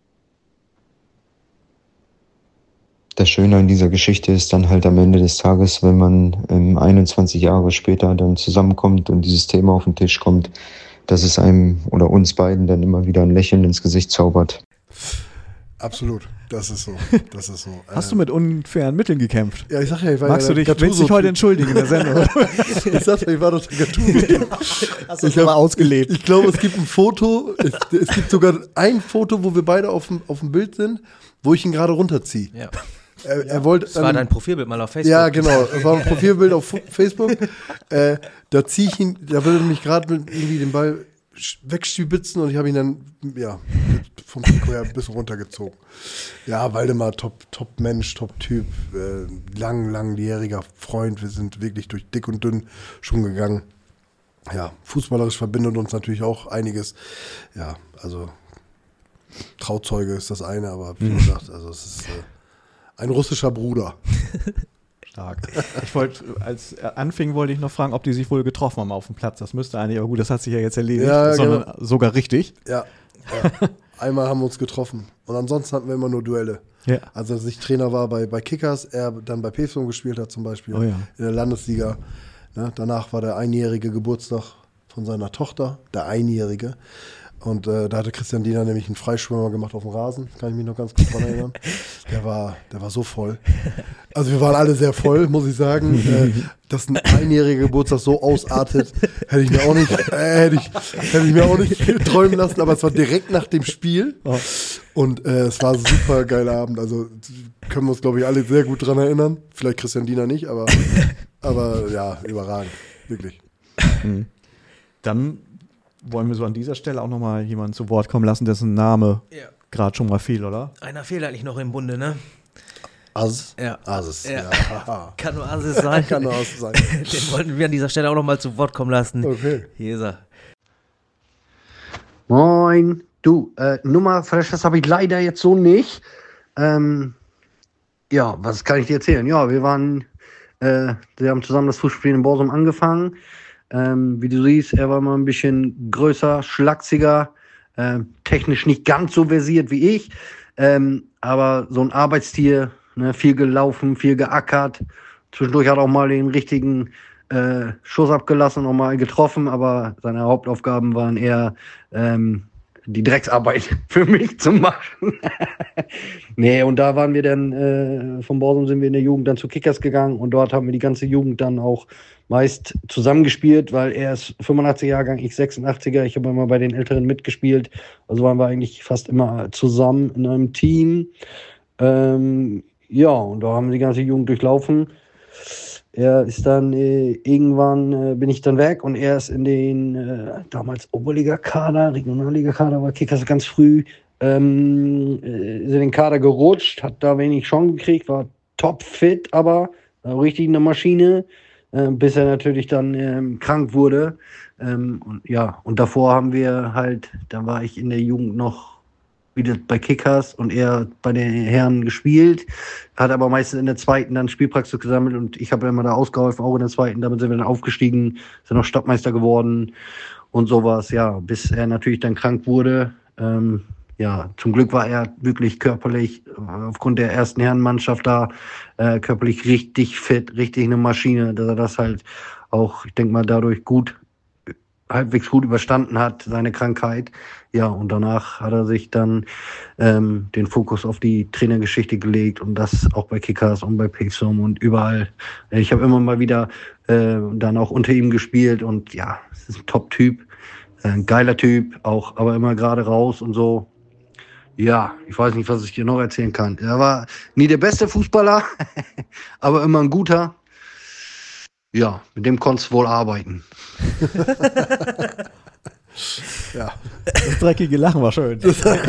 Das Schöne an dieser Geschichte ist dann halt am Ende des Tages, wenn man 21 Jahre später dann zusammenkommt und dieses Thema auf den Tisch kommt, dass es einem oder uns beiden dann immer wieder ein Lächeln ins Gesicht zaubert. Absolut, das ist so. Hast du mit unfairen Mitteln gekämpft? Ja, ich sag ja, ich war Magst du dich, willst dich heute entschuldigen in der Sendung? Ich sag ja, ich war doch der Gattuso. Hast du es aber ausgelebt? Ich glaube, es gibt ein Foto, es gibt sogar ein Foto, wo wir beide auf dem Bild sind, wo ich ihn gerade runterziehe. Ja. Er wollte, das war dein Profilbild mal auf Facebook. Ja, genau. Das war ein Profilbild auf Facebook. Da ziehe ich ihn, da will er mich gerade mit irgendwie den Ball wegstibitzen und ich habe ihn dann, ja, vom Trikot her ein bisschen runtergezogen. Ja, Waldemar, top Mensch, top Typ, langjähriger Freund. Wir sind wirklich durch dick und dünn schon gegangen. Ja, fußballerisch verbindet uns natürlich auch einiges. Ja, also Trauzeuge ist das eine, aber wie gesagt, also es ist ein russischer Bruder. Stark. Ich wollte, als er anfing, wollte ich noch fragen, ob die sich wohl getroffen haben auf dem Platz. Das müsste eigentlich, aber gut, das hat sich ja jetzt erledigt, ja, sondern genau. Sogar richtig. Ja. Einmal haben wir uns getroffen und ansonsten hatten wir immer nur Duelle. Ja. Also als ich Trainer war bei Kickers, er dann bei PSV gespielt hat zum Beispiel, in der Landesliga. Ne? Danach war der einjährige Geburtstag von seiner Tochter, der Einjährige. Und da hatte Christian Diener nämlich einen Freischwimmer gemacht auf dem Rasen, kann ich mich noch ganz gut dran erinnern. Der war so voll. Also wir waren alle sehr voll, muss ich sagen. Dass ein einjähriger Geburtstag so ausartet, hätte ich mir auch nicht träumen lassen, aber es war direkt nach dem Spiel. Und es war ein super geiler Abend. Also können wir uns, glaube ich, alle sehr gut dran erinnern. Vielleicht Christian Diener nicht, aber ja, überragend. Wirklich. Dann wollen wir so an dieser Stelle auch nochmal jemanden zu Wort kommen lassen, dessen Name gerade schon mal fiel, oder? Einer fehlt eigentlich noch im Bunde, ne? Aziz? Ja. Aziz, ja. Ja. Kann nur Aziz sein. Kann nur Aziz sein. Den wollten wir an dieser Stelle auch nochmal zu Wort kommen lassen. Okay. Hier ist er. Moin. Du, Nummer Freshes habe ich leider jetzt so nicht. Ja, was kann ich dir erzählen? Ja, wir haben zusammen das Fußspielen in Borsum angefangen. Wie du siehst, er war mal ein bisschen größer, schlachsiger, technisch nicht ganz so versiert wie ich, aber so ein Arbeitstier, ne, viel gelaufen, viel geackert. Zwischendurch hat er auch mal den richtigen Schuss abgelassen, auch mal getroffen, aber seine Hauptaufgaben waren eher die Drecksarbeit für mich zu machen. Nee, und da waren wir dann, von Borsum sind wir in der Jugend dann zu Kickers gegangen und dort haben wir die ganze Jugend dann auch meist zusammengespielt, weil er ist 85er Jahrgang, ich 86er, ich habe immer bei den Älteren mitgespielt, also waren wir eigentlich fast immer zusammen in einem Team. Ja, und da haben wir die ganze Jugend durchlaufen. Er ist dann irgendwann bin ich dann weg und er ist in den damals Oberliga-Kader, Regionalliga-Kader war Kickers ganz früh, ist in den Kader gerutscht, hat da wenig Chancen gekriegt, war topfit, aber richtig eine Maschine, bis er natürlich dann krank wurde. Und davor haben wir halt, da war ich in der Jugend noch wieder bei Kickers und er bei den Herren gespielt, hat aber meistens in der zweiten dann Spielpraxis gesammelt und ich habe immer da ausgeholfen, auch in der zweiten, damit sind wir dann aufgestiegen, sind noch Stadtmeister geworden und sowas, ja, bis er natürlich dann krank wurde. Zum Glück war er wirklich körperlich, aufgrund der ersten Herrenmannschaft da, körperlich richtig fit, richtig eine Maschine, dass er das halt auch, ich denke mal, dadurch halbwegs gut überstanden hat, seine Krankheit. Ja, und danach hat er sich dann den Fokus auf die Trainergeschichte gelegt und das auch bei Kickers und bei Pixum und überall. Ich habe immer mal wieder dann auch unter ihm gespielt und ja, es ist ein Top-Typ, ein geiler Typ, auch aber immer gerade raus und so. Ja, ich weiß nicht, was ich dir noch erzählen kann. Er war nie der beste Fußballer, aber immer ein guter. Ja, mit dem konntest du wohl arbeiten. Ja. Das dreckige Lachen war schön.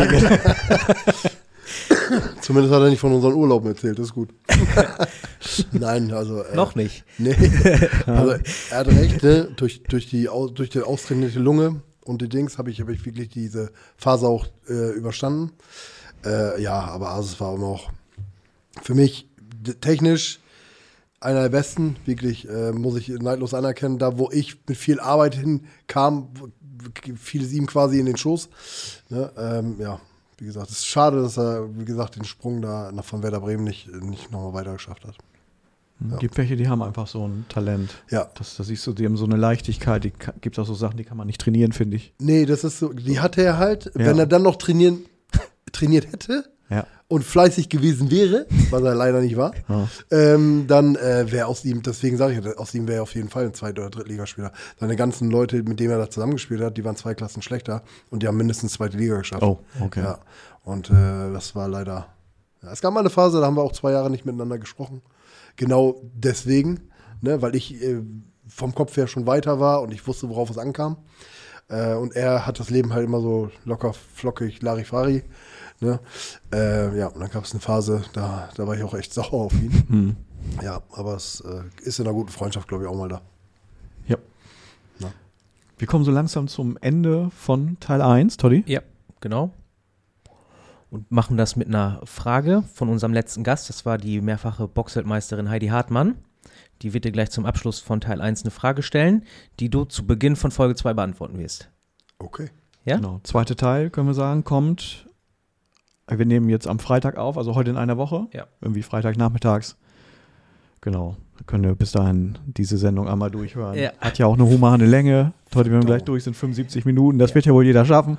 Zumindest hat er nicht von unseren Urlauben erzählt, das ist gut. Nein, also. Noch nicht. Nee. Also, er hat recht, ne? Durch die austrainierte Lunge und die Dings habe ich wirklich diese Phase auch überstanden. Aber Asis war immer auch für mich technisch einer der besten, wirklich, muss ich neidlos anerkennen. Da, wo ich mit viel Arbeit hinkam, fiel es ihm quasi in den Schoß. Ne? Wie gesagt, es ist schade, dass er, wie gesagt, den Sprung da von Werder Bremen nicht nochmal weiter geschafft hat. Ja. Gibt welche, die haben einfach so ein Talent. Ja. Da siehst du, die haben so eine Leichtigkeit, gibt auch so Sachen, die kann man nicht trainieren, finde ich. Nee, das ist so, die hatte er halt, wenn er dann noch trainiert hätte, ja, und fleißig gewesen wäre, was er leider nicht war, dann wäre aus ihm, deswegen sage ich, aus ihm wäre auf jeden Fall ein Zweit- oder Drittligaspieler. Seine ganzen Leute, mit denen er da zusammengespielt hat, die waren 2 Klassen schlechter und die haben mindestens zweite Liga geschafft. Oh, okay. Ja. Und das war leider, es gab mal eine Phase, da haben wir auch 2 Jahre nicht miteinander gesprochen. Genau deswegen, ne, weil ich vom Kopf her schon weiter war und ich wusste, worauf es ankam. Und er hat das Leben halt immer so locker, flockig, Larifari. Ne? Und dann gab es eine Phase, da war ich auch echt sauer auf ihn. Ja, aber es ist in einer guten Freundschaft, glaube ich, auch mal da. Ja. Na? Wir kommen so langsam zum Ende von Teil 1, Toddy. Ja, genau. Und machen das mit einer Frage von unserem letzten Gast. Das war die mehrfache Boxweltmeisterin Heidi Hartmann. Die wird dir gleich zum Abschluss von Teil 1 eine Frage stellen, die du zu Beginn von Folge 2 beantworten wirst. Okay. Ja? Genau. Zweiter Teil, können wir sagen, kommt. Wir nehmen jetzt am Freitag auf, also heute in einer Woche. Ja. Irgendwie Freitagnachmittags. Genau. Da können wir bis dahin diese Sendung einmal durchhören. Ja. Hat ja auch eine humane Länge. Heute, wenn wir gleich durch sind, 75 Minuten. Das wird ja wohl jeder schaffen.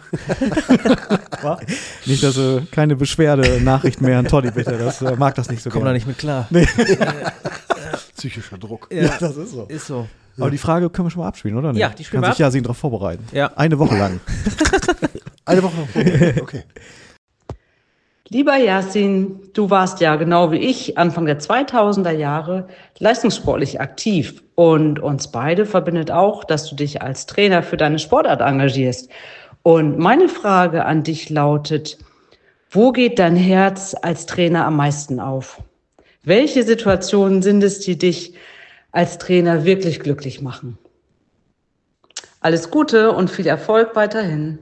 Nicht, dass keine Beschwerde-Nachricht mehr an Toddy bitte. Das mag das nicht so Komm gerne. da nicht mit klar. Nee. Psychischer Druck. Ja, das ist so. Ist so. Aber die Frage können wir schon mal abspielen, oder nicht? Ja, die spielen wir Kann ab. sich Yasin darauf vorbereiten. Ja. Eine Woche lang. Eine Woche noch. Okay. Lieber Yasin, du warst ja genau wie ich Anfang der 2000er Jahre leistungssportlich aktiv und uns beide verbindet auch, dass du dich als Trainer für deine Sportart engagierst. Und meine Frage an dich lautet, wo geht dein Herz als Trainer am meisten auf? Welche Situationen sind es, die dich als Trainer wirklich glücklich machen? Alles Gute und viel Erfolg weiterhin.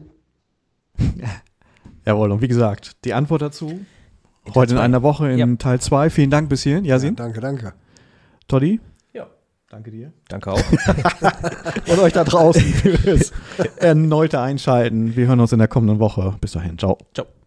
Jawohl, und wie gesagt, die Antwort dazu heute in einer Woche in Teil 2. Vielen Dank bis hierhin, Yasin. Ja, danke. Toddy? Ja. Danke dir. Danke auch. Und euch da draußen fürs erneute Einschalten. Wir hören uns in der kommenden Woche. Bis dahin. Ciao. Ciao.